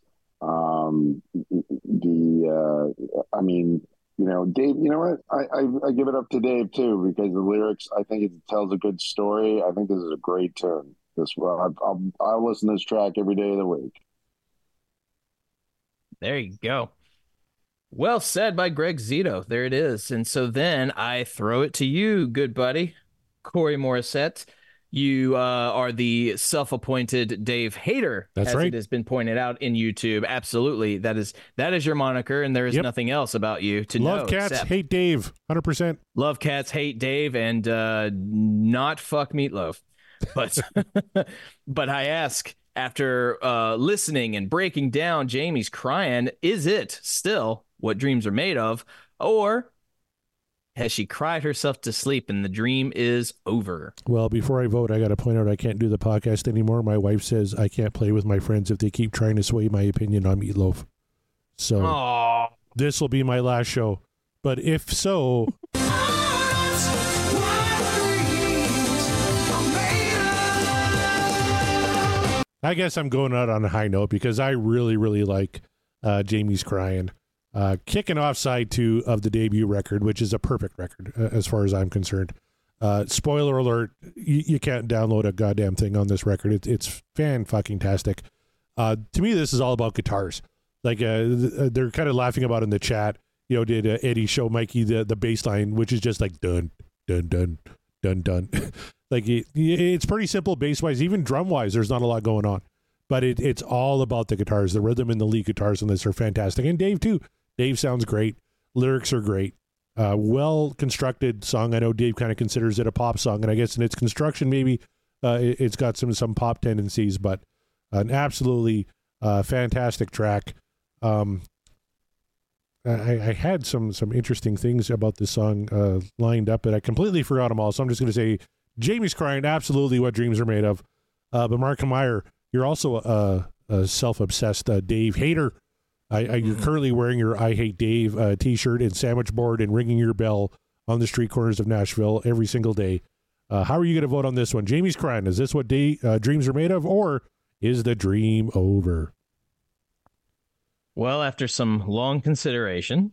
Dave, you know what? I give it up to Dave too, because the lyrics, I think it tells a good story. I think this is a great tune. I'll listen to this track every day of the week. There you go. Well said by Greg Zito. There it is. And so then I throw it to you, good buddy, Corey Morissette. You are the self-appointed Dave Hater. That's as right. It has been pointed out in YouTube. Absolutely. That is your moniker, and there is nothing else about you to know. Love cats, hate Dave, 100%. Love cats, hate Dave, and not fuck Meatloaf. But but I ask, after listening and breaking down Jamie's Crying, is it still what dreams are made of, or has she cried herself to sleep and the dream is over? Well, before I vote, I got to point out I can't do the podcast anymore. My wife says I can't play with my friends if they keep trying to sway my opinion on Meatloaf. So This will be my last show. But if so... I guess I'm going out on a high note because I really, really like Jamie's Crying. Kicking off side 2 of the debut record, which is a perfect record as far as I'm concerned. Spoiler alert, you can't download a goddamn thing on this record. It's fan-fucking-tastic. To me, this is all about guitars. Like, they're kind of laughing about in the chat, did Eddie show Mikey the bass line, which is just like dun, dun, dun, dun, dun. Like, it's pretty simple bass-wise. Even drum-wise, there's not a lot going on. But it's all about the guitars. The rhythm and the lead guitars on this are fantastic. And Dave, too. Dave sounds great. Lyrics are great. Well-constructed song. I know Dave kind of considers it a pop song, and I guess in its construction, maybe it's got some pop tendencies, but an absolutely fantastic track. I had some interesting things about this song lined up, but I completely forgot them all, so I'm just going to say Jamie's Crying, absolutely what dreams are made of. But Mark Meyer, you're also a self-obsessed Dave hater. You're currently wearing your I Hate Dave t-shirt and sandwich board and ringing your bell on the street corners of Nashville every single day. How are you going to vote on this one? Jamie's Crying, is this what dreams are made of, or is the dream over? Well, after some long consideration...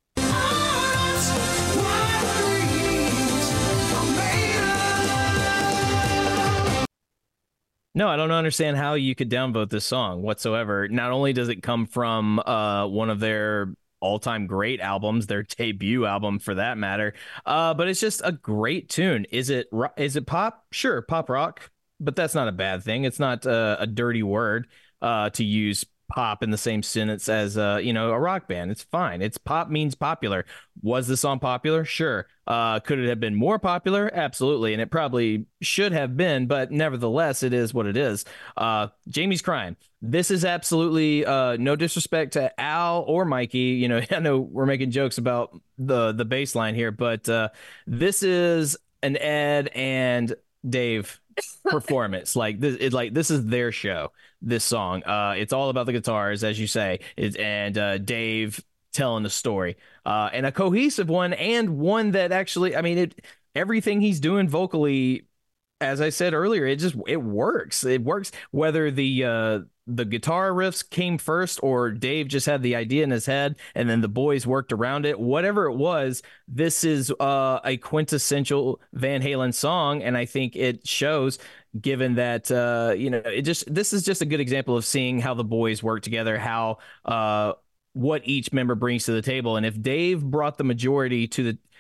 No, I don't understand how you could downvote this song whatsoever. Not only does it come from one of their all-time great albums, their debut album for that matter, but it's just a great tune. Is it pop? Sure, pop rock, but that's not a bad thing. It's not a dirty word to use pop in the same sentence as a rock band. It's fine. It's pop means popular. Was the song popular? Sure. Could it have been more popular? Absolutely. And it probably should have been, but nevertheless, it is what it is. Jamie's Crying. This is absolutely no disrespect to Al or Mikey. I know we're making jokes about the bass line here, but this is an Ed and Dave performance. This is their show. This song, it's all about the guitars, as you say, and Dave telling the story, and a cohesive one, and one that actually, everything he's doing vocally, as I said earlier, it works. It works whether the guitar riffs came first or Dave just had the idea in his head and then the boys worked around it. Whatever it was, this is a quintessential Van Halen song, and I think it shows. Given that this is just a good example of seeing how the boys work together, how what each member brings to the table, and if Dave brought the majority to the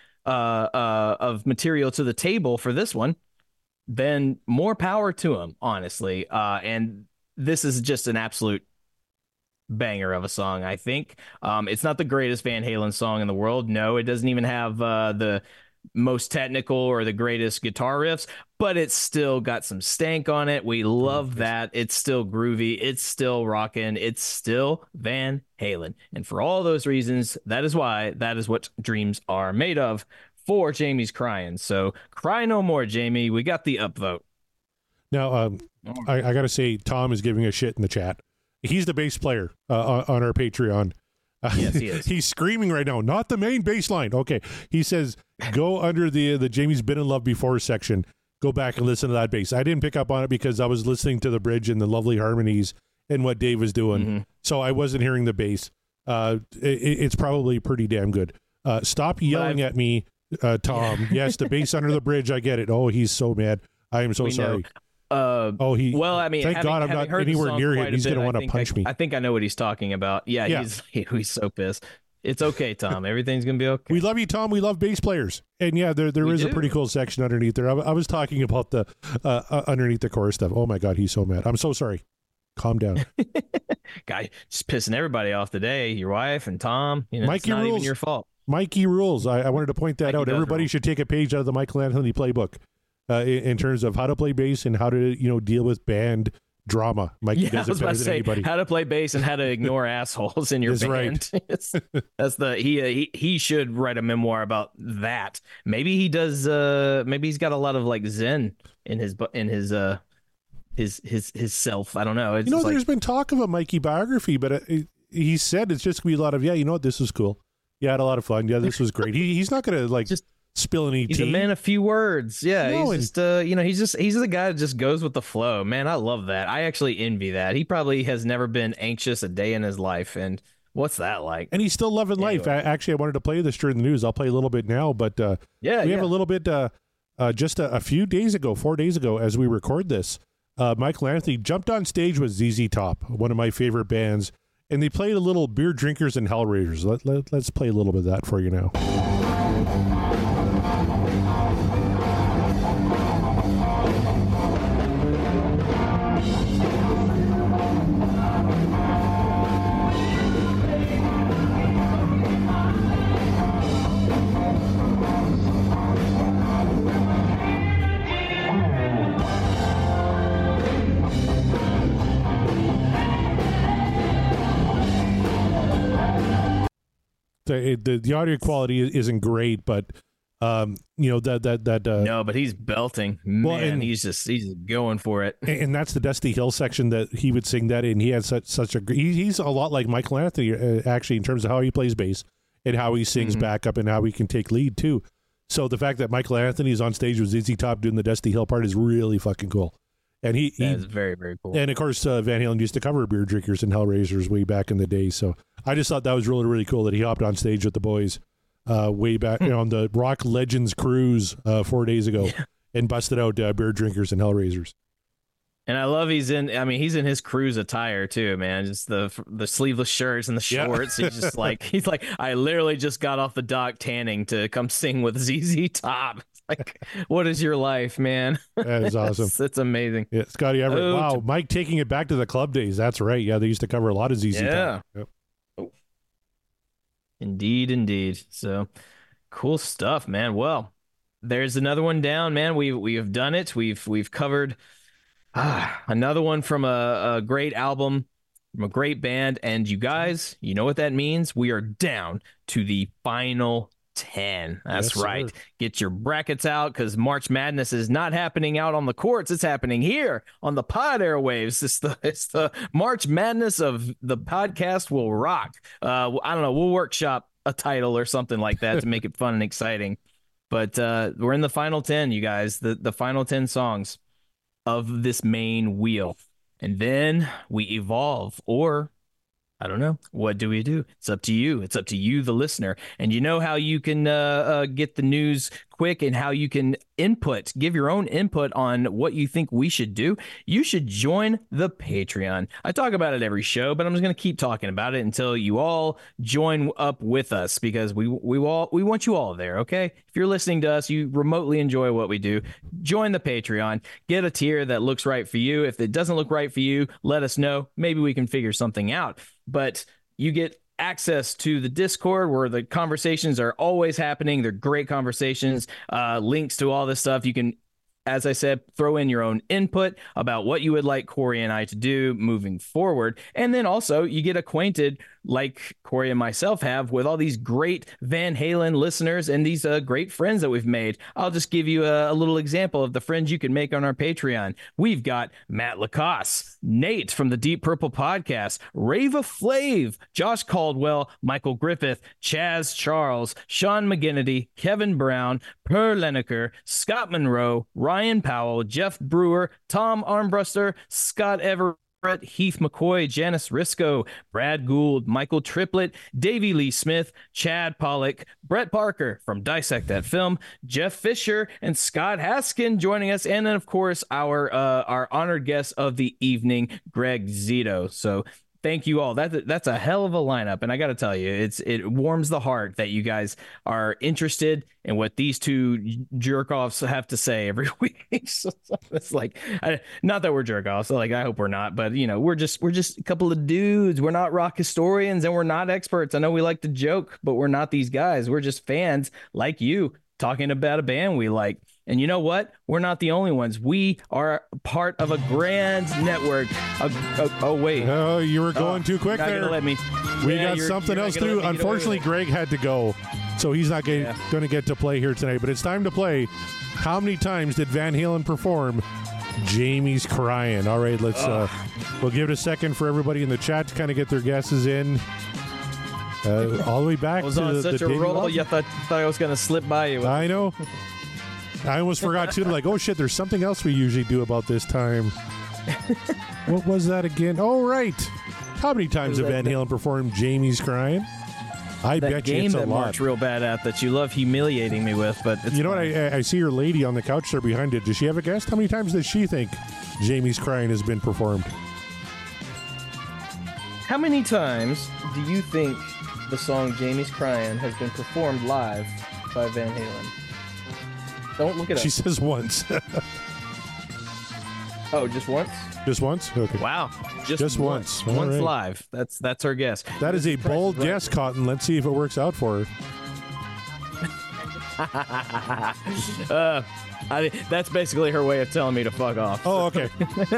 of material to the table for this one, then more power to him, honestly. And this is just an absolute banger of a song, I think. It's not the greatest Van Halen song in the world. No, it doesn't even have the most technical or the greatest guitar riffs, but it's still got some stank on it. We love that. It's still groovy. It's still rocking. It's still Van Halen. And for all those reasons, that is what dreams are made of for Jamie's Crying. So cry no more, Jamie. We got the upvote. Now, I got to say, Tom is giving a shit in the chat. He's the bass player on our Patreon. Yes, he is. He's screaming right now, not the main bass line. Okay. He says, go under the Jamie's Been in Love Before section. Go back and listen to that bass. I didn't pick up on it because I was listening to the bridge and the lovely harmonies and what Dave was doing. Mm-hmm. So I wasn't hearing the bass. It's probably pretty damn good. Stop yelling at me, Tom. Yes, the bass under the bridge. I get it. Oh, he's so mad. I am so sorry. Thank God I'm not anywhere near him. He's going to want to punch me. I think I know what he's talking about. Yeah. He's so pissed. It's okay, Tom. Everything's going to be okay. We love you, Tom. We love bass players. And yeah, there is a pretty cool section underneath there. I was talking about the underneath the chorus stuff. Oh my God, he's so mad. I'm so sorry. Calm down. Guy, just pissing everybody off today. Your wife and Tom. Mikey it's not rules. Even your fault. Mikey rules. I wanted to point that out. Everybody should take a page out of the Michael Anthony playbook in terms of how to play bass and how to deal with band drama. Mikey does it better than anybody. How to play bass and how to ignore assholes in your band. Right. That's he should write a memoir about that. Maybe he does. Maybe he's got a lot of like Zen in his self. I don't know. There's been talk of a Mikey biography, but he said it's just gonna be a lot of this was cool. Yeah, I had a lot of fun. Yeah, this was great. He's not gonna just spill any tea. He's a man of few words. Yeah, he's the guy that just goes with the flow. Man, I love that. I actually envy that. He probably has never been anxious a day in his life, and what's that like? And he's still loving life. I wanted to play this during the news. I'll play a little bit now, but we have a little bit just a few days ago, 4 days ago, as we record this. Michael Anthony jumped on stage with ZZ Top, one of my favorite bands, and they played a little Beer Drinkers and Hellraisers. Let's play a little bit of that for you now. The audio quality isn't great, but no, but he's belting. Man, he's just going for it. And that's the Dusty Hill section that he would sing that in. He had such a he's a lot like Michael Anthony actually in terms of how he plays bass and how he sings backup and how he can take lead too. So the fact that Michael Anthony is on stage with ZZ Top doing the Dusty Hill part is really fucking cool. And that is very, very cool. And of course, Van Halen used to cover Beer Drinkers and Hellraisers way back in the day. So I just thought that was really, really cool that he hopped on stage with the boys way back on the Rock Legends cruise 4 days ago and busted out Beer Drinkers and Hellraisers. And I love he's in his cruise attire too, man. Just the sleeveless shirts and the shorts. He's just like I literally just got off the dock tanning to come sing with ZZ Top. Like, what is your life, man? That is awesome. It's amazing. Yeah, Scotty Everett. Wow, Mike taking it back to the club days. That's right. Yeah, they used to cover a lot of ZZ Top. Yep. Oh. Indeed. So cool stuff, man. Well, there's another one down, man. We have done it. We've covered another one from a great album, from a great band, and you guys, you know what that means? We are down to the final 10. That's right. Sir. Get your brackets out, because March Madness is not happening out on the courts. It's happening here on the pod airwaves. It's the March Madness of the Podcast Will Rock. I don't know. We'll workshop a title or something like that to make it fun and exciting. But we're in the final 10, you guys. The final 10 songs of this main wheel. And then we evolve, or I don't know. What do we do? It's up to you. It's up to you, the listener. And you know how you can get the news quick and how you can give your own input on what you think we should do. You should join the Patreon. I talk about it every show, but I'm just going to keep talking about it until you all join up with us, because we want you all there, okay? If you're listening to us, you remotely enjoy what we do, join the Patreon. Get a tier that looks right for you. If it doesn't look right for you, let us know. Maybe we can figure something out. But you get access to the Discord, where the conversations are always happening. They're great conversations, links to all this stuff. You can, as I said, throw in your own input about what you would like Corey and I to do moving forward. And then also you get acquainted, like Corey and myself have, with all these great Van Halen listeners and these great friends that we've made. I'll just give you a little example of the friends you can make on our Patreon. We've got Matt Lacoste, Nate from the Deep Purple Podcast, Rava Flav, Josh Caldwell, Michael Griffith, Chaz Charles, Sean McGinnity, Kevin Brown, Per Leneker, Scott Monroe, Ryan Powell, Jeff Brewer, Tom Armbruster, Scott Everett, Heath McCoy, Janice Risco, Brad Gould, Michael Triplett, Davey Lee Smith, Chad Pollock, Brett Parker from Dissect That Film, Jeff Fisher, and Scott Haskin joining us, and then of course our honored guest of the evening, Greg Zito. So thank you all. That's a hell of a lineup, and I got to tell you, it warms the heart that you guys are interested in what these two jerk-offs have to say every week. So it's like, not that we're jerk-offs, so like I hope we're not, but you know, we're just a couple of dudes. We're not rock historians, and we're not experts. I know we like to joke, but we're not these guys. We're just fans like you talking about a band we like. And you know what? We're not the only ones. We are part of a grand network. Oh, wait. Oh, you were going too quick there. Gonna let me. We got something else to do. Unfortunately, Greg had to go, so he's not going to get to play here tonight. But it's time to play. How many times did Van Halen perform Jamie's Crying? All right, let's. We'll give it a second for everybody in the chat to kind of get their guesses in. All the way back to on such a roll. You thought I was going to slip by you. I know. I almost forgot too. Like, oh shit, there's something else we usually do about this time. What was that again? Oh right. How many times have Van Halen performed Jamie's Crying? I bet you it's a lot. That Mark's real bad at, that you love humiliating me with, but it's you know what? I see your lady on the couch there behind it. Does she have a guess? How many times does she think Jamie's Crying has been performed? How many times do you think the song Jamie's Crying has been performed live by Van Halen? Don't look it up. She says once. Oh, just once? Just once? Okay. Wow. Just once. Once right. Live. That's her guess. That is a bold guess, Cotton. Let's see if it works out for her. That's basically her way of telling me to fuck off. Oh, okay.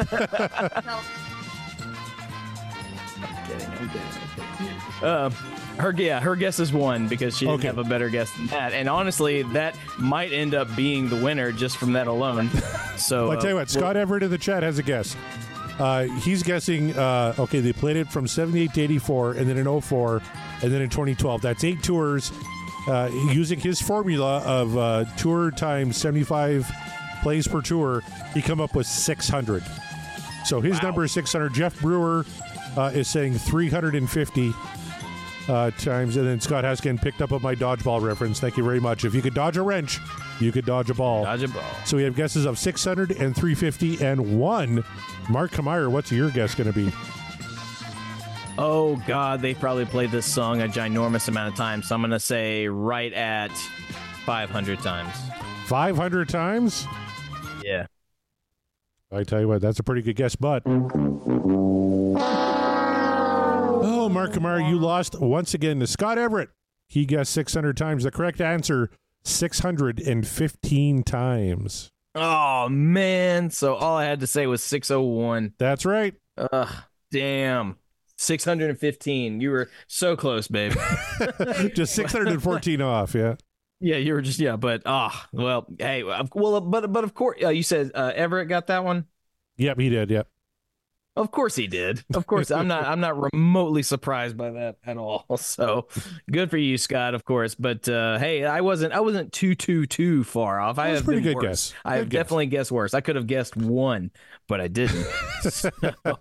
I'm kidding. Her guess is one, because she didn't have a better guess than that. And honestly, that might end up being the winner just from that alone. So well, I tell you what, Scott Everett in the chat has a guess. He's guessing, they played it from 78 to 84, and then in 04, and then in 2012. That's 8 tours. Using his formula of tour times 75 plays per tour, he come up with 600. So his number is 600. Jeff Brewer is saying 350 times, and then Scott Haskin picked up on my dodgeball reference. Thank you very much. If you could dodge a wrench, you could dodge a ball. Dodge a ball. So we have guesses of 600 and 350 and 1. Mark Kmeyer, what's your guess going to be? Oh, God, they probably played this song a ginormous amount of times, so I'm going to say right at 500 times. 500 times? Yeah. I tell you what, that's a pretty good guess, but... Oh, Mark Kamara, you lost once again to Scott Everett. He guessed 600 times. The correct answer, 615 times. Oh, man. So all I had to say was 601. That's right. Damn. 615. You were so close, babe. Just 614 off, yeah. Yeah, you were just, yeah, but, well, hey, well, but of course, you said Everett got that one? Yep, he did, yep. Of course he did. Of course, I'm not remotely surprised by that at all. So good for you, Scott, of course. But hey, I wasn't too far off. I have pretty good worse. Guess. I have definitely guessed worse. I could have guessed one, but I didn't. So,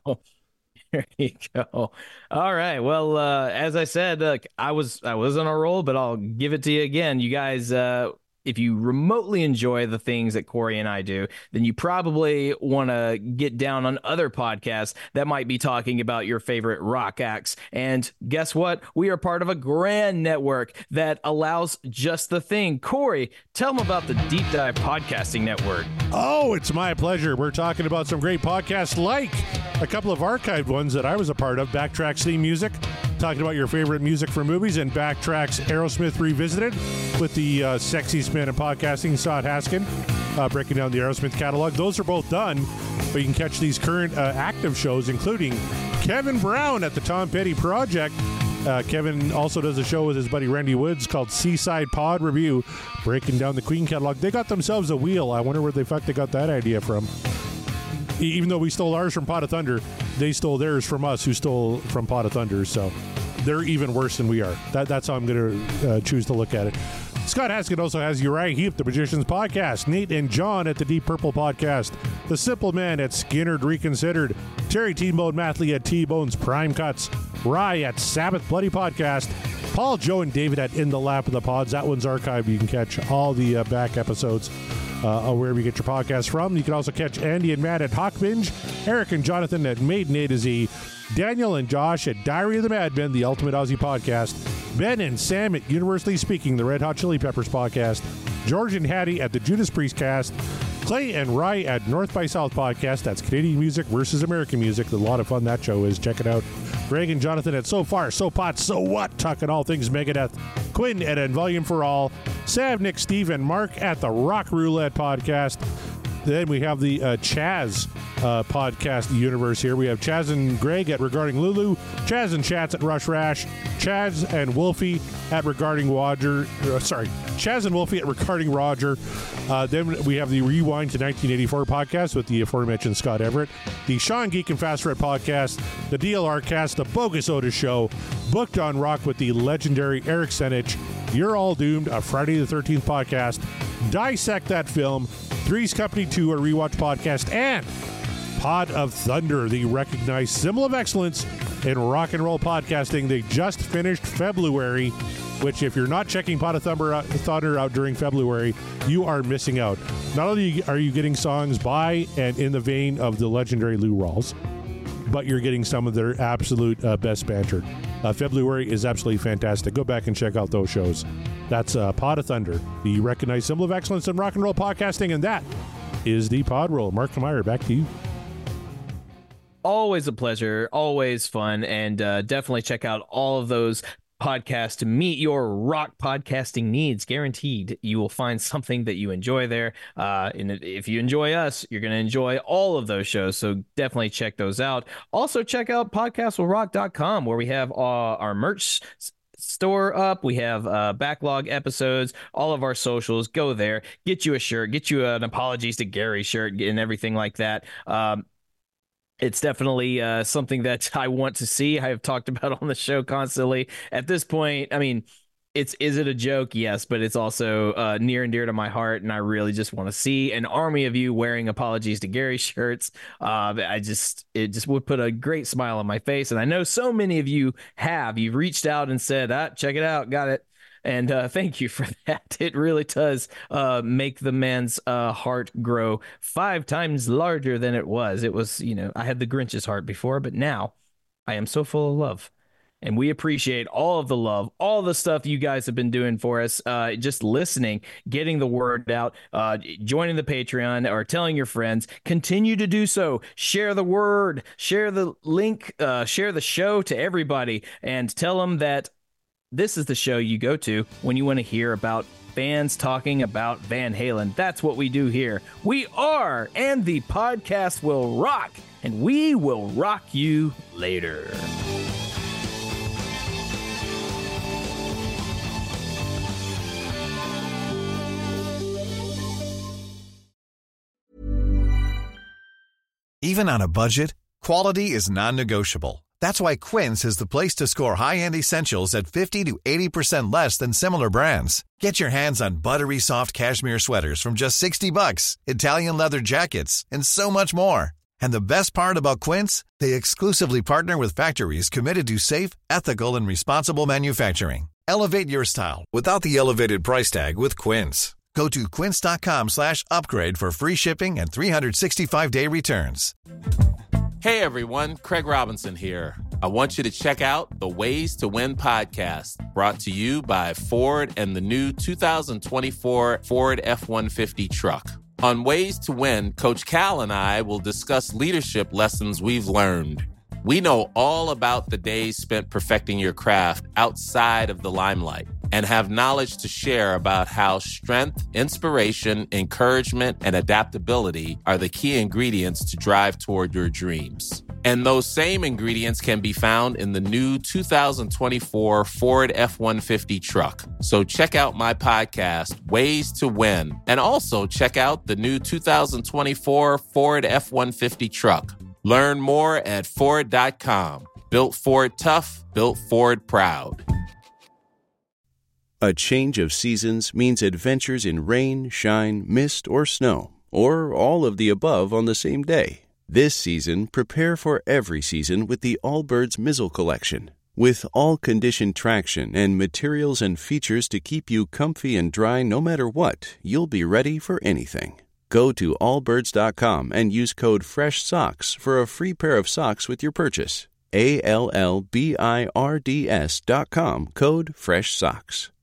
there you go. All right. Well, as I said, I was on a roll, but I'll give it to you again. You guys, if you remotely enjoy the things that Corey and I do, then you probably want to get down on other podcasts that might be talking about your favorite rock acts. And guess what? We are part of a grand network that allows just the thing. Corey, tell them about the Deep Dive Podcasting Network. Oh, it's my pleasure. We're talking about some great podcasts like a couple of archived ones that I was a part of, Backtracks Theme Music, talking about your favorite music from movies, and Backtracks Aerosmith Revisited with the sexy spin of podcasting, Sot Haskin, breaking down the Aerosmith catalog. Those are both done, but you can catch these current active shows, including Kevin Brown at the Tom Petty Project. Kevin also does a show with his buddy Randy Woods called Seaside Pod Review, breaking down the Queen catalog. They got themselves a wheel. I wonder where the fuck they got that idea from. Even though we stole ours from Pot of Thunder, they stole theirs from us, who stole from Pot of Thunder. So they're even worse than we are. That's how I'm going to choose to look at it. Scott Haskin also has Uriah Heep, the Magicians Podcast, Nate and John at the Deep Purple Podcast, The Simple Man at Skinnerd Reconsidered, Terry T-Bone Mathley at T-Bone's Prime Cuts, Rye at Sabbath Bloody Podcast, Paul, Joe, and David at In the Lap of the Pods. That one's archived. You can catch all the back episodes wherever you get your podcast from. You can also catch Andy and Matt at Hawk Binge, Eric and Jonathan at Maiden A to Z, Daniel and Josh at Diary of the Madmen, the Ultimate Aussie Podcast, Ben and Sam at Universally Speaking, the Red Hot Chili Peppers Podcast, George and Hattie at the Judas Priest Cast, Clay and Rye at North by South Podcast. That's Canadian music versus American music. A lot of fun that show is. Check it out. Greg and Jonathan at So Far, So Pot, So What, talking all things Megadeth. Quinn at Volume for All. Sav, Nick, Steve, and Mark at the Rock Roulette Podcast. Then we have the Chaz podcast universe here. We have Chaz and Greg at Regarding Lulu, Chaz and Chats at Rush Rash, Chaz and Wolfie at Regarding Roger. Chaz and Wolfie at Regarding Roger. Then we have the Rewind to 1984 podcast with the aforementioned Scott Everett, the Sean Geek and Fast Red podcast, the DLR cast, the Bogus Otis Show, Booked on Rock with the legendary Eric Senich, You're All Doomed, a Friday the 13th podcast, Dissect That Film, Three's Company 2, a rewatch podcast, and Pod of Thunder, the recognized symbol of excellence in rock and roll podcasting. They just finished February, which if you're not checking Pod of Thunder out during February, you are missing out. Not only are you getting songs by and in the vein of the legendary Lou Rawls, but you're getting some of their absolute best banter. February is absolutely fantastic. Go back and check out those shows. That's Pod of Thunder, the recognized symbol of excellence in rock and roll podcasting, and that is the Pod Roll. Mark Meyer, back to you. Always a pleasure, always fun, and definitely check out all of those podcasts to meet your rock podcasting needs. Guaranteed you will find something that you enjoy there. And if you enjoy us, you're going to enjoy all of those shows, so definitely check those out. Also, check out podcastwillrock.com, where we have our merch store up. We have backlog episodes, all of our socials. Go there, get you a shirt, get you an Apologies to Gary shirt, and everything like that. It's definitely something that I want to see. I have talked about on the show constantly. At this point, I mean, is it a joke? Yes, but it's also near and dear to my heart, and I really just want to see an army of you wearing Apologies to Gary shirts. It just would put a great smile on my face, and I know so many of you have. You've reached out and said, check it out, got it. And thank you for that. It really does make the man's heart grow 5 times larger than it was. It was, I had the Grinch's heart before, but now I am so full of love. And we appreciate all of the love, all the stuff you guys have been doing for us, just listening, getting the word out, joining the Patreon, or telling your friends. Continue to do so. Share the word, share the link, share the show to everybody, and tell them that this is the show you go to when you want to hear about fans talking about Van Halen. That's what we do here. We are, and the podcast will rock, and we will rock you later. Even on a budget, quality is non-negotiable. That's why Quince is the place to score high-end essentials at 50 to 80% less than similar brands. Get your hands on buttery soft cashmere sweaters from just $60, Italian leather jackets, and so much more. And the best part about Quince, they exclusively partner with factories committed to safe, ethical, and responsible manufacturing. Elevate your style without the elevated price tag with Quince. Go to quince.com/upgrade for free shipping and 365-day returns. Hey everyone, Craig Robinson here. I want you to check out the Ways to Win podcast, brought to you by Ford and the new 2024 Ford F-150 truck. On Ways to Win, Coach Cal and I will discuss leadership lessons we've learned. We know all about the days spent perfecting your craft outside of the limelight and have knowledge to share about how strength, inspiration, encouragement, and adaptability are the key ingredients to drive toward your dreams. And those same ingredients can be found in the new 2024 Ford F-150 truck. So check out my podcast, Ways to Win, and also check out the new 2024 Ford F-150 truck. Learn more at Ford.com. Built Ford tough, built Ford proud. A change of seasons means adventures in rain, shine, mist, or snow, or all of the above on the same day. This season, prepare for every season with the Allbirds Mizzle Collection. With all-condition traction and materials and features to keep you comfy and dry no matter what, you'll be ready for anything. Go to allbirds.com and use code FRESHSOCKS for a free pair of socks with your purchase. ALLBIRDS.com, code FRESHSOCKS.